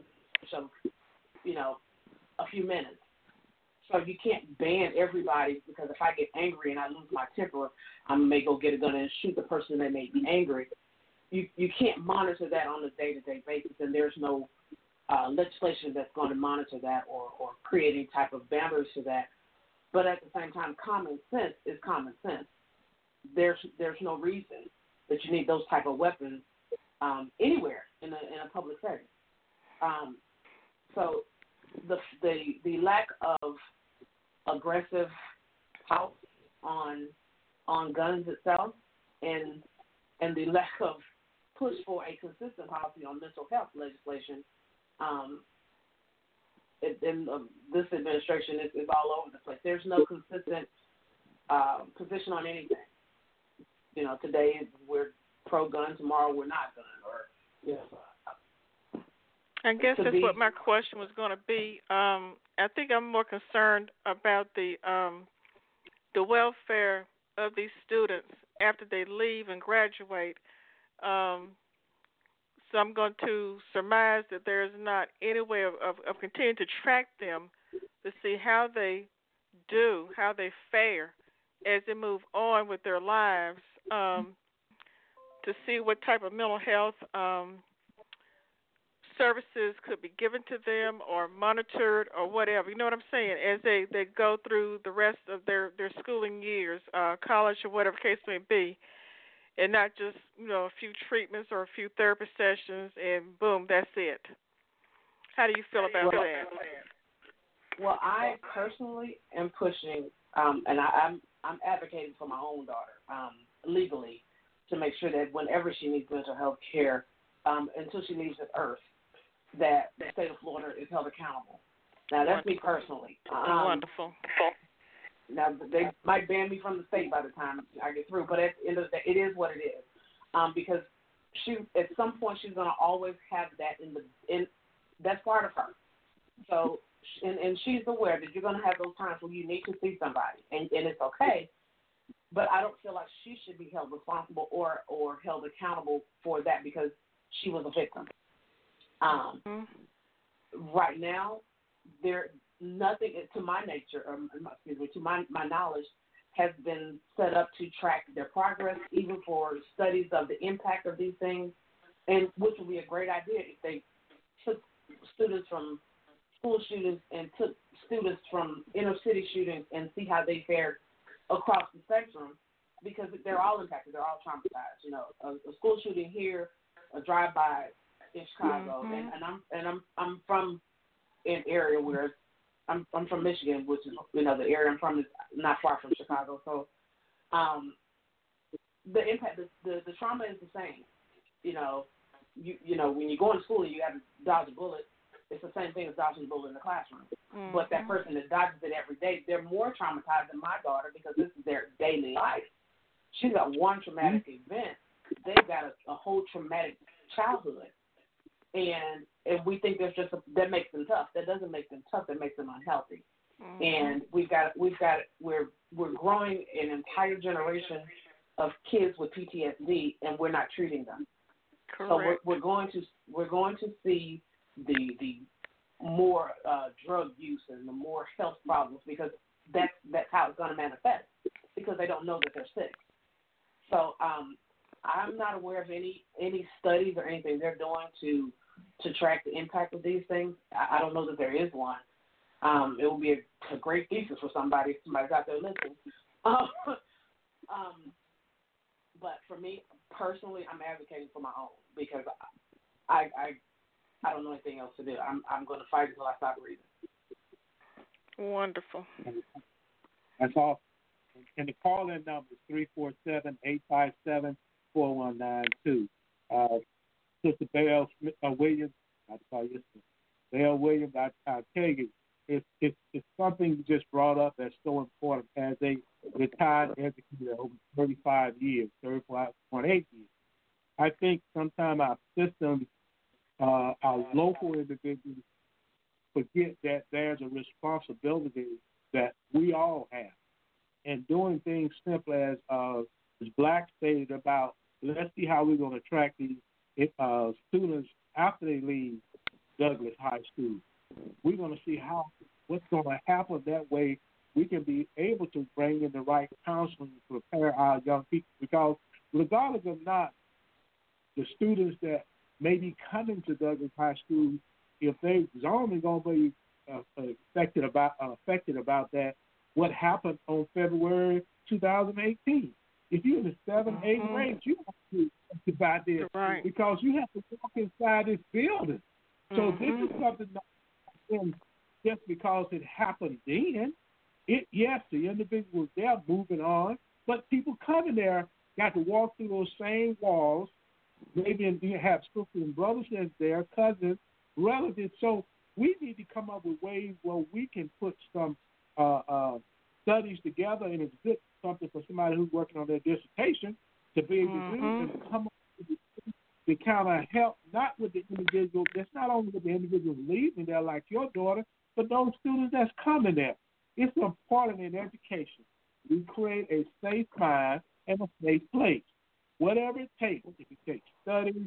in, a few minutes. So you can't ban everybody because if I get angry and I lose my temper, I may go get a gun and shoot the person that made me angry. You can't monitor that on a day-to-day basis, and there's no legislation that's going to monitor that or create any type of boundaries to that. But at the same time, common sense is common sense. There's no reason that you need those type of weapons anywhere in a public setting. So the lack of aggressive policy on guns itself and the lack of push for a consistent policy on mental health legislation this administration is all over the place. There's no consistent position on anything. Today we're pro-gun, tomorrow we're not gun, I guess that's what my question was going to be. I think I'm more concerned about the welfare of these students after they leave and graduate. So I'm going to surmise that there's not any way of continuing to track them to see how they do, how they fare as they move on with their lives, to see what type of mental health services could be given to them or monitored or whatever. You know what I'm saying? As they go through the rest of their schooling years, college or whatever case may be, and not just, a few treatments or a few therapy sessions and boom, that's it. How do you feel about that? Well, I personally am pushing, and I'm advocating for my own daughter legally to make sure that whenever she needs mental health care, until she leaves this earth, that the state of Florida is held accountable. Now, that's me personally. Wonderful. Now, they might ban me from the state by the time I get through, but at the end of the day, it is what it is. Because she, at some point, she's going to always have that in that's part of her. So, and she's aware that you're going to have those times where you need to see somebody, and it's okay. But I don't feel like she should be held responsible or held accountable for that because she was a victim. Right now, nothing to my nature, to my knowledge, has been set up to track their progress, even for studies of the impact of these things, and which would be a great idea if they took students from school shootings and took students from inner city shootings and see how they fared across the spectrum, because they're all impacted, they're all traumatized. A school shooting here, a drive-by in Chicago, and I'm from an area where I'm from Michigan, which is the area I'm from is not far from Chicago. So the impact, the trauma is the same. When you go into school and you have to dodge a bullet, it's the same thing as dodging a bullet in the classroom. But that person that dodges it every day, they're more traumatized than my daughter because this is their daily life. She's got one traumatic event. They've got a whole traumatic childhood. And we think that makes them tough. That doesn't make them tough. That makes them unhealthy. And we're growing an entire generation of kids with PTSD, and we're not treating them. Correct. So we're going to see the more drug use and the more health problems because that's how it's going to manifest because they don't know that they're sick. So I'm not aware of any studies or anything they're doing to track the impact of these things. I don't know that there is one. It will be a great thesis for somebody if somebody's out there listening. But for me personally, I'm advocating for my own because I don't know anything else to do. I'm going to fight until I stop breathing. Wonderful. That's awesome. And the call-in number is 347-857-4192. Sister Belle Williams, Belle Williams, I tell you, it's something you just brought up that's so important as a retired educator over 35 years, 35.8 years. I think sometimes our systems, our local individuals forget that there's a responsibility that we all have. And doing things simple as Black stated about, let's see how we're going to attract these students after they leave Douglas High School. We're going to see what's going to happen. That way we can be able to bring in the right counseling to prepare our young people. Because regardless of not the students that may be coming to Douglas High School, if they're only going to be affected about that, what happened on February 2018. If you're in the 7th, 8th grade, you have to think about this because you have to walk inside this building. So this is something that just because it happened then. Yes, the individuals there moving on, but people coming there got to walk through those same walls. Maybe you have sisters and brothers that's there, cousins, relatives. So we need to come up with ways where we can put some studies together, and it's good something for somebody who's working on their dissertation to be able to do and come up with the kind of help, not with the individual. That's not only with the individual leaving there like your daughter, but those students that's coming there. It's important in education. We create a safe mind and a safe place. Whatever it takes. If it takes studying,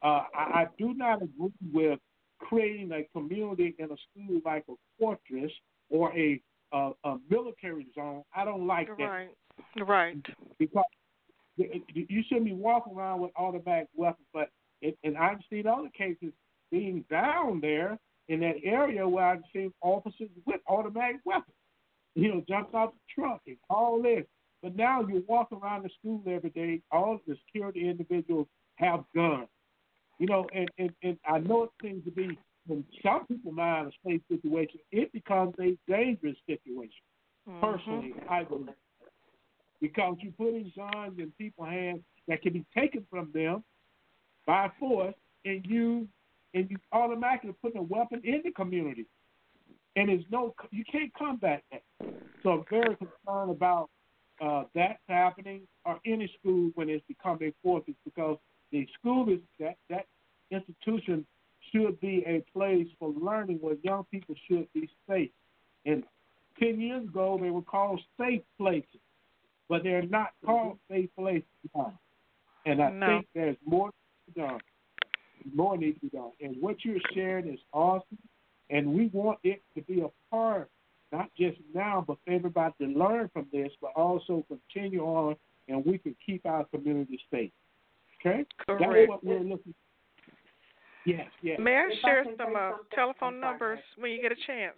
I do not agree with creating a community in a school like a fortress or a military zone. I don't like that. Right. Because you shouldn't be walking around with automatic weapons. But and I've seen other cases being down there in that area where I've seen officers with automatic weapons, jumped out the truck and all this. But now you walk around the school every day, all the security individuals have guns. And I know it seems to be, in some people's mind, a safe situation. It becomes a dangerous situation, personally, I believe. Because you're putting guns in people's hands that can be taken from them by force, and you automatically put a weapon in the community. And you can't combat that. So I'm very concerned about that happening, or any school when it's becoming a fortress, because the school is that institution should be a place for learning where young people should be safe. And 10 years ago, they were called safe places, but they're not called safe places now. And I think there's more to be done. More needs to be done. And what you're sharing is awesome, and we want it to be a part, not just now, but for everybody to learn from this, but also continue on, and we can keep our community safe. Okay? Correct. That's what we're looking for. Yes. May I share some telephone numbers when you get a chance?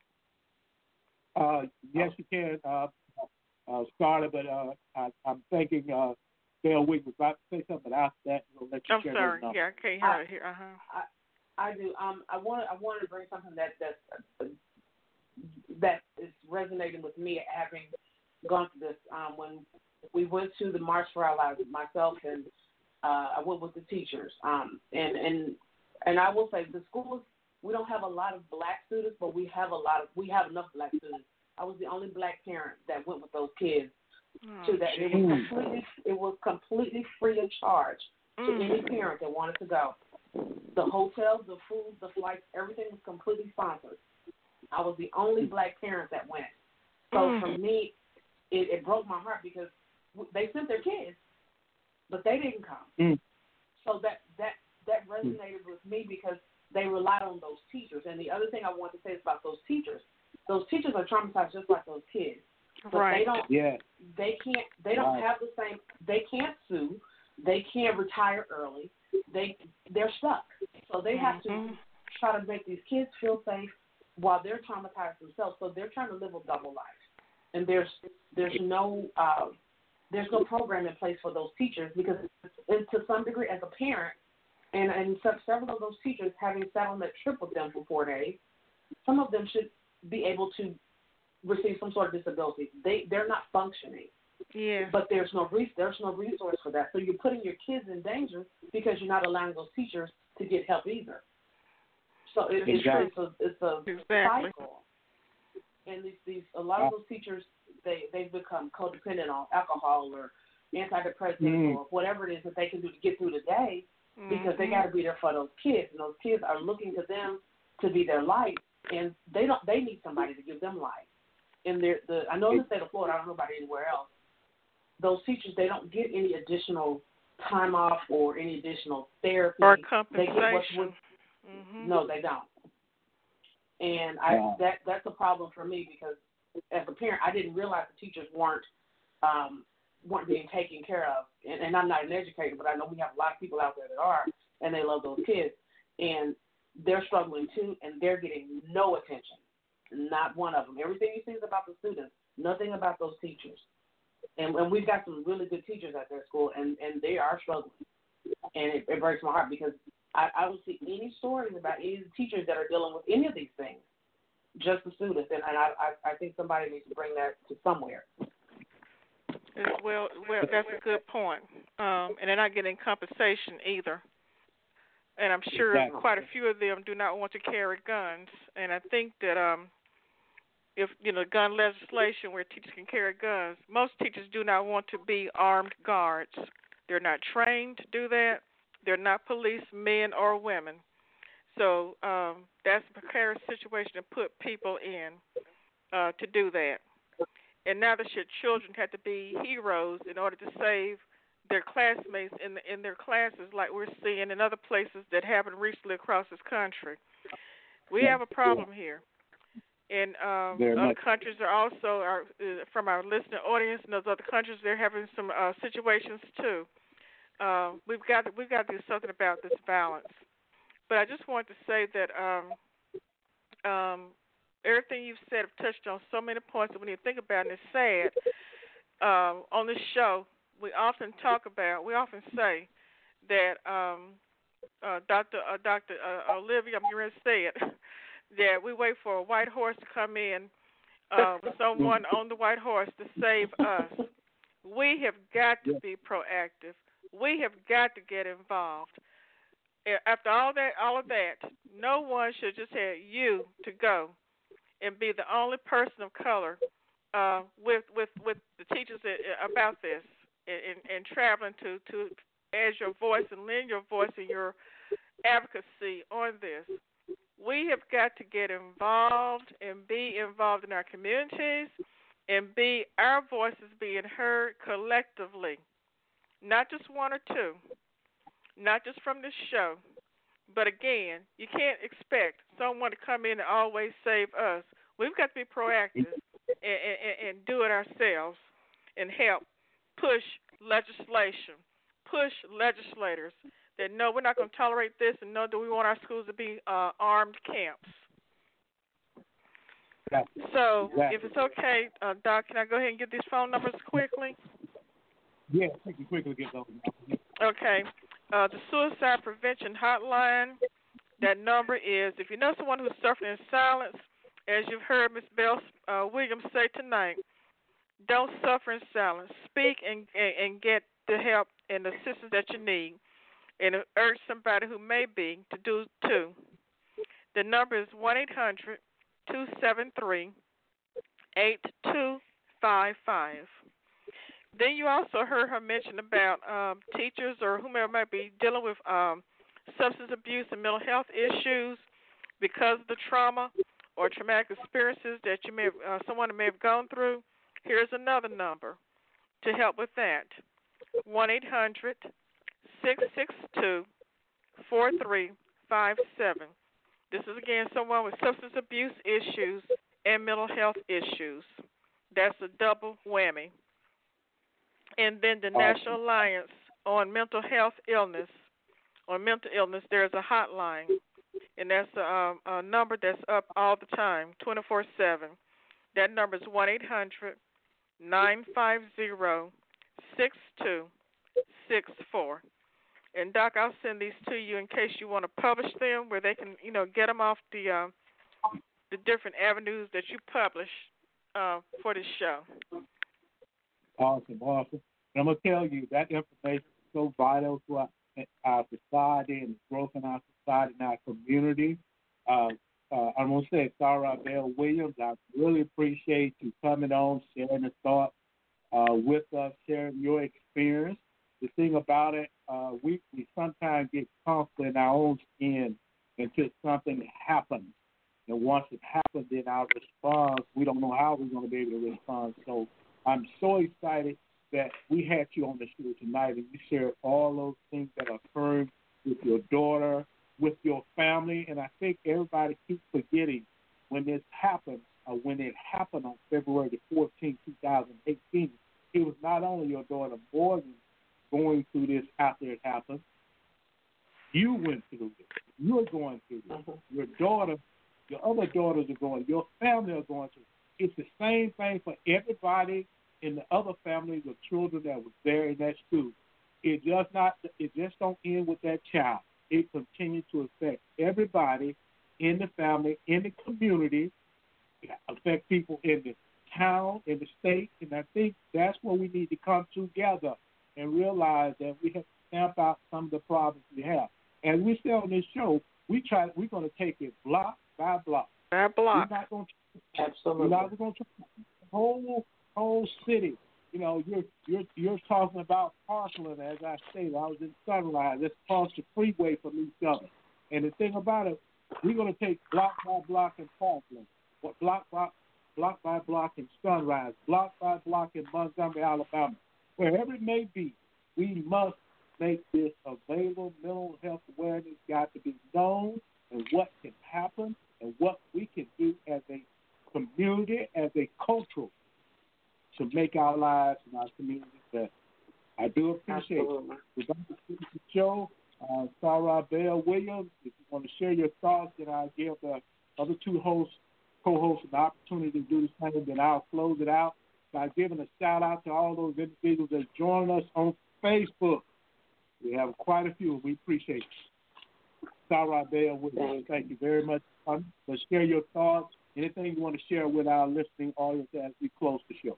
Yes, you can. Started, but I'm thinking Dale Wig was about to say something, but after that, we'll let you share those numbers. Yeah, okay, here. I do. I wanted to bring something that is resonating with me, having gone through this. When we went to the March for Our Lives, myself and I went with the teachers. And I will say the schools, we don't have a lot of black students, but we have enough black students. I was the only black parent that went with those kids to that. It was completely free of charge to any parent that wanted to go. The hotels, the food, the flights, everything was completely sponsored. I was the only black parent that went. So for me, it broke my heart because they sent their kids, but they didn't come. So that resonated with me because they relied on those teachers. And the other thing I want to say is about those teachers. Those teachers are traumatized just like those kids. But they don't have the same, they can't sue, they can't retire early, they're stuck. So they have to try to make these kids feel safe while they're traumatized themselves. So they're trying to live a double life. And there's no program in place for those teachers because, and to some degree, as a parent, and several of those teachers having sat on that trip with them for 4 days, some of them should be able to receive some sort of disability. They're not functioning. Yeah. But there's no resource for that. So you're putting your kids in danger because you're not allowing those teachers to get help either. So it's a cycle. And a lot of those teachers, they've become codependent on alcohol or antidepressants or whatever it is that they can do to get through the day because they got to be there for those kids. And those kids are looking to them to be their light, and they need somebody to give them light. And I know in the state of Florida, I don't know about anywhere else, those teachers, they don't get any additional time off or any additional therapy. Or compensation. No, they don't. And that's a problem for me because as a parent, I didn't realize the teachers weren't being taken care of. And I'm not an educator, but I know we have a lot of people out there that are, and they love those kids. And they're struggling too, and they're getting no attention. Not one of them. Everything you see is about the students, nothing about those teachers. And we've got some really good teachers at their school, and they are struggling. And it breaks my heart because I don't see any stories about any of the teachers that are dealing with any of these things, just the students. And I think somebody needs to bring that to somewhere. Well, that's a good point. And they're not getting compensation either. And I'm sure quite a few of them do not want to carry guns. And I think that if, gun legislation where teachers can carry guns, most teachers do not want to be armed guards. They're not trained to do that. They're not police men or women. So that's a precarious situation to put people in to do that. And now that your children have to be heroes in order to save their classmates in their classes, like we're seeing in other places that happened recently across this country. We have a problem here. And other countries are also, from our listening audience in those other countries, they're having some situations too. We've got to do something about this balance. But I just want to say that everything you've said have touched on so many points that when you think about it, and it's sad. On this show, we often say that Dr. Olivia, I'm going to say it, that we wait for a white horse to come in, someone on the white horse to save us. We have got to be proactive. We have got to get involved. After all of that, no one should just have you to go and be the only person of color with the teachers about this and traveling to as your voice and lend your voice and your advocacy on this. We have got to get involved and be involved in our communities and be our voices being heard collectively, not just one or two, not just from this show. But again, you can't expect someone to come in and always save us. We've got to be proactive and do it ourselves and help push legislation, push legislators that no, we're not going to tolerate this, and no, that we want our schools to be armed camps. So, if it's okay, Doc, can I go ahead and get these phone numbers quickly? Yes, you can quickly get those numbers. Okay. The suicide prevention hotline, that number is, if you know someone who's suffering in silence, as you've heard Ms. Bell Williams say tonight, don't suffer in silence. Speak and get the help and the assistance that you need, and urge somebody who may be to do too. The number is 1-800-273-8255. Then you also heard her mention about teachers or whomever might be dealing with substance abuse and mental health issues because of the trauma or traumatic experiences that you may have, someone may have gone through. Here's another number to help with that: 1-800-662-4357. This is again someone with substance abuse issues and mental health issues. That's a double whammy. And then the National Alliance on Mental Health Illness, there's a hotline, and that's a number that's up all the time, 24/7. That number is 1-800-950-6264. And Doc, I'll send these to you in case you want to publish them, where they can, get them off the different avenues that you publish for this show. Awesome. And I'm going to tell you, that information is so vital to our society and the growth in our society and our community. I'm going to say, Sarah Bell Williams, I really appreciate you coming on, sharing the thoughts with us, sharing your experience. The thing about it, we sometimes get comfortable in our own skin until something happens. And once it happens, then our response, we don't know how we're going to be able to respond. So I'm so excited that we had you on the show tonight and you shared all those things that are occurring with your daughter, with your family. And I think everybody keeps forgetting when this happened, when it happened on February the 14th, 2018, it was not only your daughter Morgan going through this after it happened. You went through this. You're going through this. Your daughter, your other daughters are going, your family are going through. It's the same thing for everybody in the other families of children that was there in that school. It just don't end with that child. It continues to affect everybody in the family, in the community, affect people in the town, in the state, and I think that's where we need to come together and realize that we have to stamp out some of the problems we have. As we say on this show, we're going to take it block by block. By block. We're not going to Absolutely. We're going to the whole city. You're talking about Parkland, as I stated. I was in Sunrise. It's across the freeway from each other. And the thing about it, we're going to take block by block in Parkland, block by block in Sunrise, block by block in Montgomery, Alabama, wherever it may be. We must make this available. Mental health awareness got to be known, and what can happen and what we can do as a community, as a culture, to make our lives and our communities better. I do appreciate it. We're going to finish the show. Sarah Bell Williams, if you want to share your thoughts, then I'll give the other two co-hosts an opportunity to do the same, then I'll close it out by giving a shout-out to all those individuals that join us on Facebook. We have quite a few. We appreciate it. Sarah Bell Williams, thank you very much. But share your thoughts, anything you want to share with our listening audience as we close the show.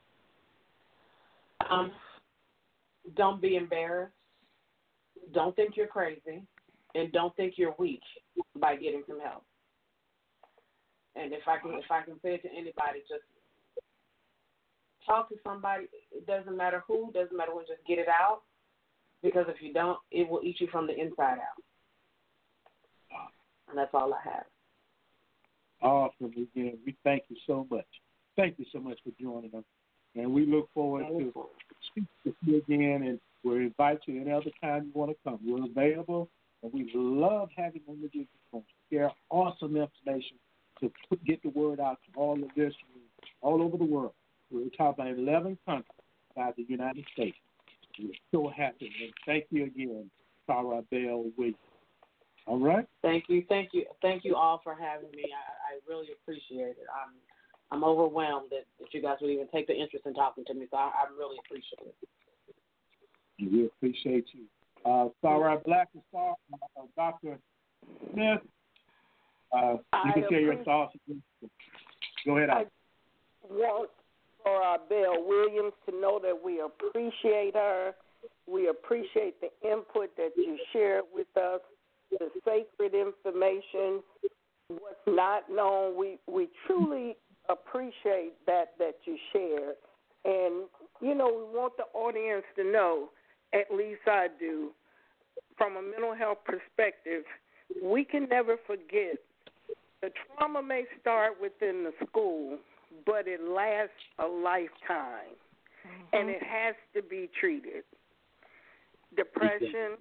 Don't be embarrassed. Don't think you're crazy, and don't think you're weak by getting some help. And if I can say it to anybody, just talk to somebody. It doesn't matter who, doesn't matter when. Just get it out, because if you don't, it will eat you from the inside out. And that's all I have. Awesome. Again, we thank you so much. Thank you so much for joining us. And we look forward to speaking with you again, and we'll invite you any other time you want to come. We're available, and we love having individuals to share awesome information to get the word out to all the listeners all over the world. We're talking about 11 countries outside the United States. We're so happy. And thank you again, Sarah Bell Williams. All right? Thank you all for having me. I really appreciate it. I'm overwhelmed that you guys would even take the interest in talking to me, so I really appreciate it. We appreciate you. Sarah Black and Dr. Smith, you can share your thoughts. Go ahead. I want Sarah Bell Williams to know that we appreciate her. We appreciate the input that you shared with us, the sacred information, what's not known. We truly appreciate that you shared. And, we want the audience to know, at least I do, from a mental health perspective, we can never forget the trauma may start within the school, but it lasts a lifetime, and it has to be treated. Depression,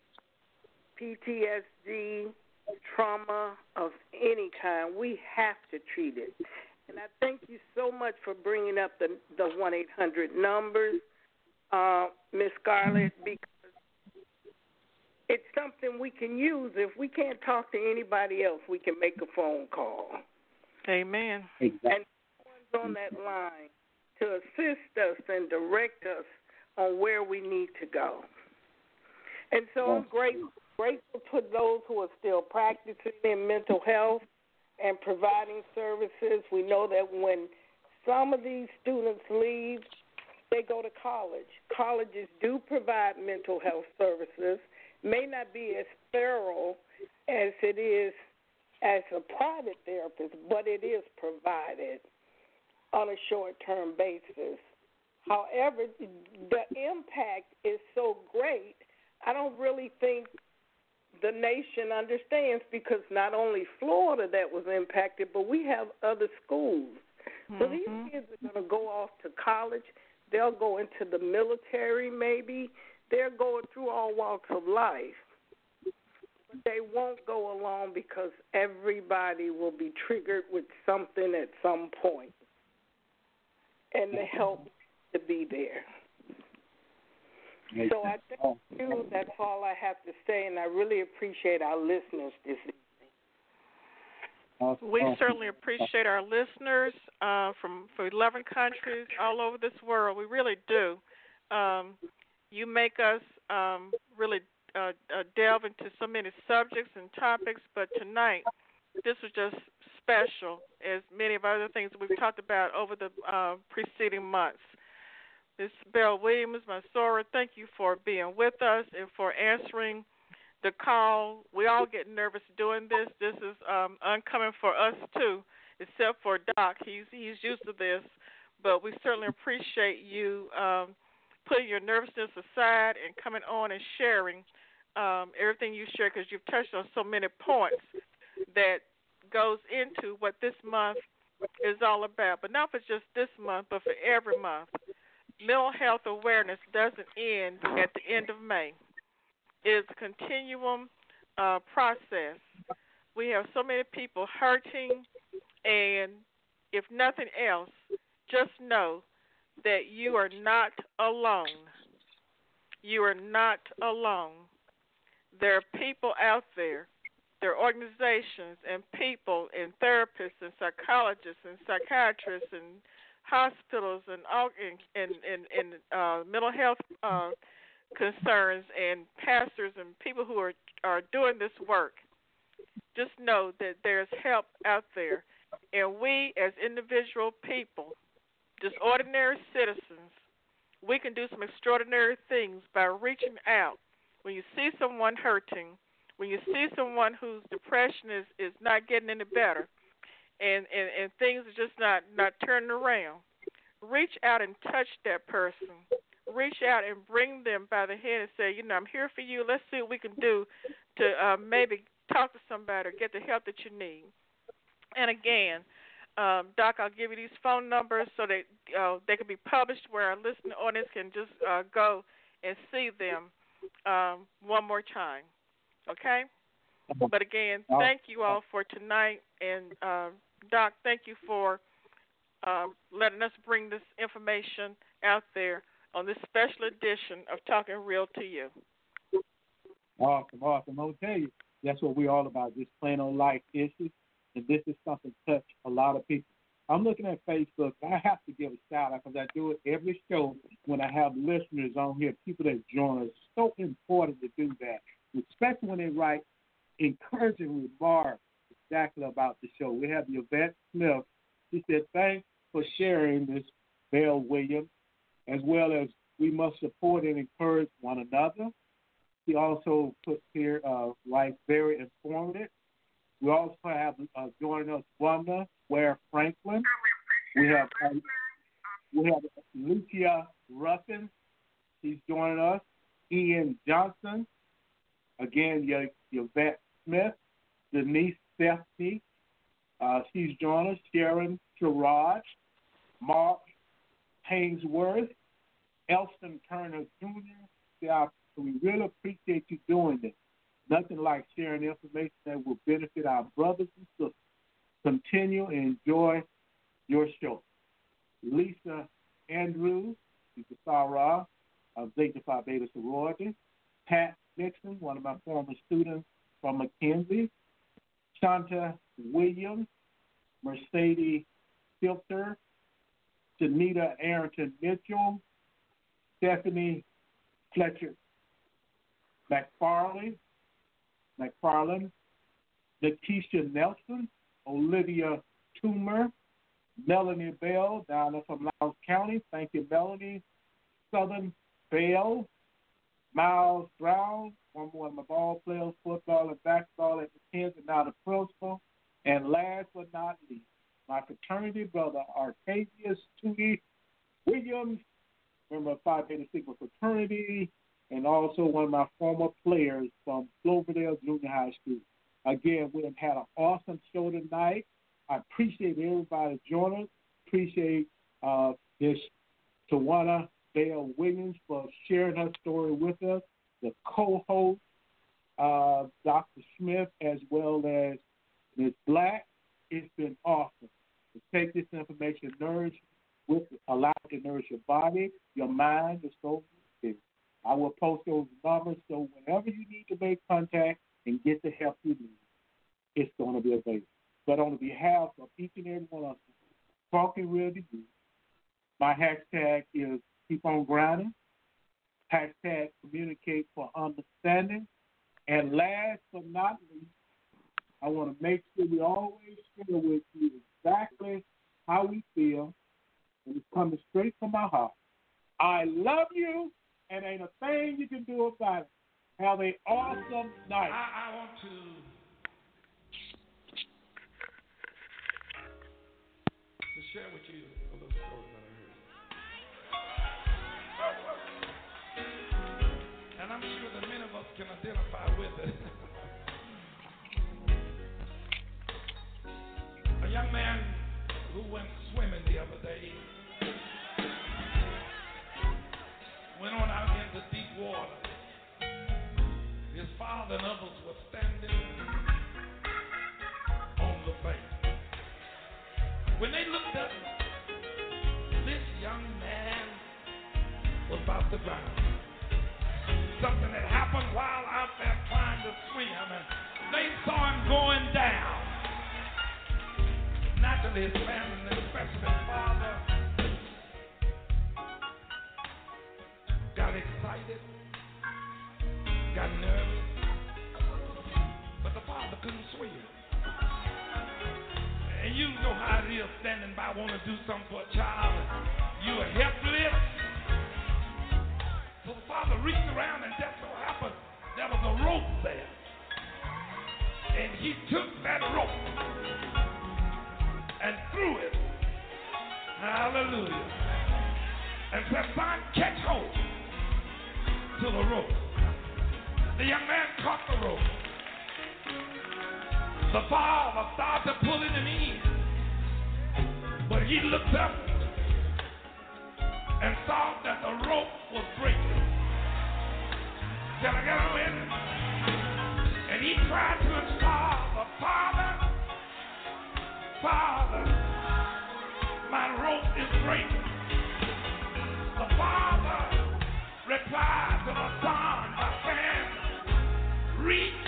PTSD, trauma of any kind, we have to treat it. And I thank you so much for bringing up the 1-800 numbers, Ms. Scarlett, because it's something we can use. If we can't talk to anybody else, we can make a phone call. Amen. Exactly. And someone's on that line to assist us and direct us on where we need to go. And so I'm grateful to those who are still practicing in mental health and providing services. We know that when some of these students leave, they go to college. Colleges do provide mental health services. May not be as thorough as it is as a private therapist, but it is provided on a short-term basis. However, the impact is so great, I don't really think the nation understands, because not only Florida that was impacted, but we have other schools. So these kids are going to go off to college. They'll go into the military maybe. They're going through all walks of life. But they won't go along because everybody will be triggered with something at some point. And the help to be there. So I thank you. That's all I have to say, and I really appreciate our listeners this evening. We certainly appreciate our listeners from 11 countries all over this world. We really do. You make us really delve into so many subjects and topics, but tonight this was just special, as many of other things we've talked about over the preceding months. Ms. Bell Williams, Sora, thank you for being with us and for answering the call. We all get nervous doing this. This is uncommon for us too, except for Doc. He's used to this, but we certainly appreciate you putting your nervousness aside and coming on and sharing everything you share, because you've touched on so many points that goes into what this month is all about. But not for just this month, but for every month. mental health awareness doesn't end at the end of May. It's a continuum process. We have so many people hurting, and if nothing else, just know that you are not alone. You are not alone. There are people out there. There are organizations and people and therapists and psychologists and psychiatrists and hospitals and mental health concerns and pastors and people who are doing this work. Just know that there's help out there. And we as individual people, just ordinary citizens, we can do some extraordinary things by reaching out. When you see someone hurting, when you see someone whose depression is not getting any better, and things are just not turning around, reach out and touch that person. Reach out and bring them by the hand and say, I'm here for you. Let's see what we can do to maybe talk to somebody or get the help that you need. And again, Doc, I'll give you these phone numbers so that they can be published where our listening audience can just go and see them one more time. Okay? But again, thank you all for tonight. And, Doc, thank you for letting us bring this information out there on this special edition of Talking Real to You. Awesome. I'm going to tell you, that's what we're all about, just plain old life issues. And this is something that touches a lot of people. I'm looking at Facebook. I have to give a shout out because I do it every show when I have listeners on here, people that join us. It's so important to do that, especially when they write encouraging remarks exactly about the show. We have Yvette Smith. She said, thanks for sharing this, Belle Williams, as well as we must support and encourage one another. She also put here, very informative. We also have joining us Wanda Ware Franklin. We have Lucia Ruffin. She's joining us. Ian Johnson. Again, Yvette Smith. Denise Stephanie. She's joining us. Sharon Sherrod. Mark Hainsworth. Elston Turner Jr. We really appreciate you doing this. Nothing like sharing information that will benefit our brothers and sisters. Continue and enjoy your show. Lisa Andrews, she's the Sarah of Zeta Phi Beta Sorority. Pat Nixon, one of my former students from Mackenzie. Shanta Williams, Mercedes Filter, Janita Arrington Mitchell, Stephanie Fletcher McFarland, Nakisha Nelson, Olivia Toomer, Melanie Bell down there from Loudoun County. Thank you, Melanie. Southern Bell, Miles Brown, one more of my ball players, football and basketball at Mackenzie, now the principal. And last but not least, my fraternity brother, Arcadius Tootie Williams, member of Phi Beta Sigma fraternity, and also one of my former players from Cloverdale Junior High School. Again, we have had an awesome show tonight. I appreciate everybody joining us. Appreciate this Tawana Belle Williams for sharing her story with us, the co-host, Dr. Smith, as well as Ms. Black. It's been awesome to take this information, allow it to nourish your body, your mind, your soul, your spirit. I will post those numbers so whenever you need to make contact and get the help you need, it's going to be available. But on behalf of each and every one of us, Talking Real to You, my hashtag is Keep On Grinding, hashtag Communicate for Understanding, and last but not least, I want to make sure we always share with you exactly how we feel, and it's coming straight from my heart. I love you, and ain't a thing you can do about it. Have an awesome night. I want to share with you a little story that I heard. And I'm sure that many of us can identify with it. A young man who went swimming the other day, water. His father and others were standing on the bank. When they looked up, this young man was about to drown. Something had happened while out there trying to swim, and they saw him going down. Naturally, his family, and especially his father, got excited, got nervous, but the father couldn't swim. And you know how it is standing by, want to do something for a child, and you are helpless. So the father reached around, and just so happened there was a rope there. And he took that rope and threw it. Hallelujah. And said, son, catch hold to the rope. The young man caught the rope. The father started pulling him in. But he looked up and saw that the rope was breaking. Can I get a witness? And he tried to install the father, my rope is breaking. The father replied to the son by saying, reach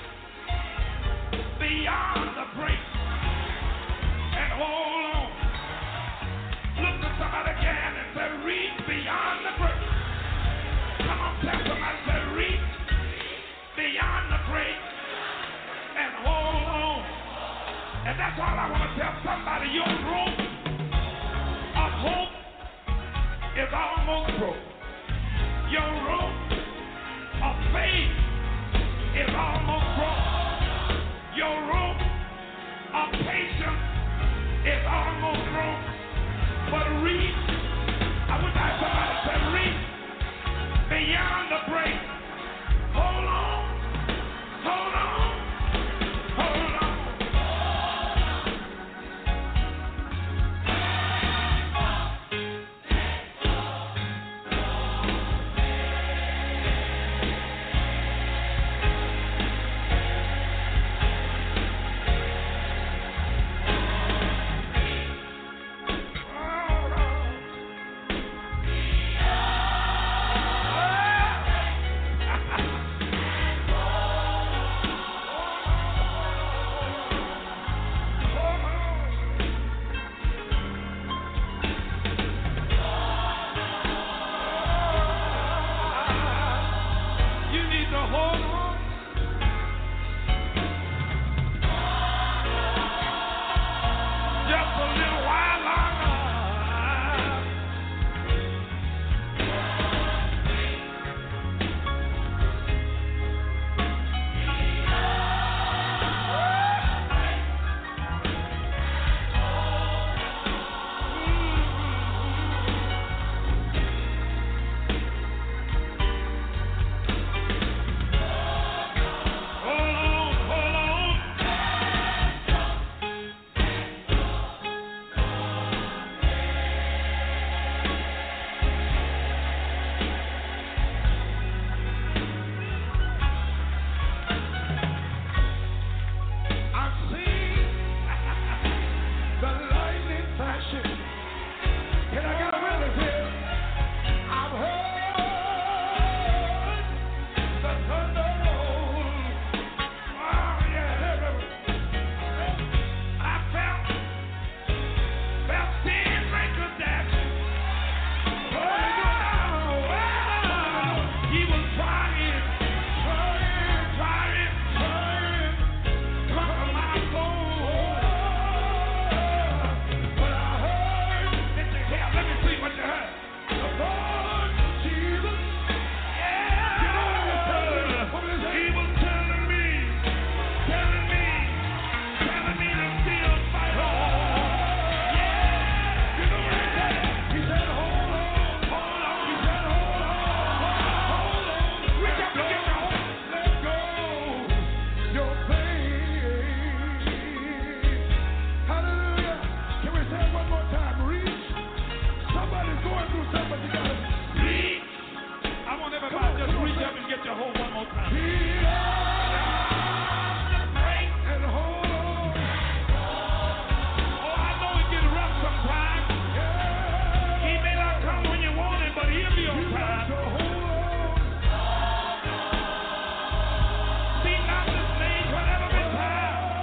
beyond the break and hold on. Look at somebody again and say, reach beyond the break. Come on, tell somebody, say, reach beyond the break and hold on. And that's all I want to tell somebody. Your rope of hope is almost broke. Your rope of faith is almost broke. Your rope of patience is almost broke. But reach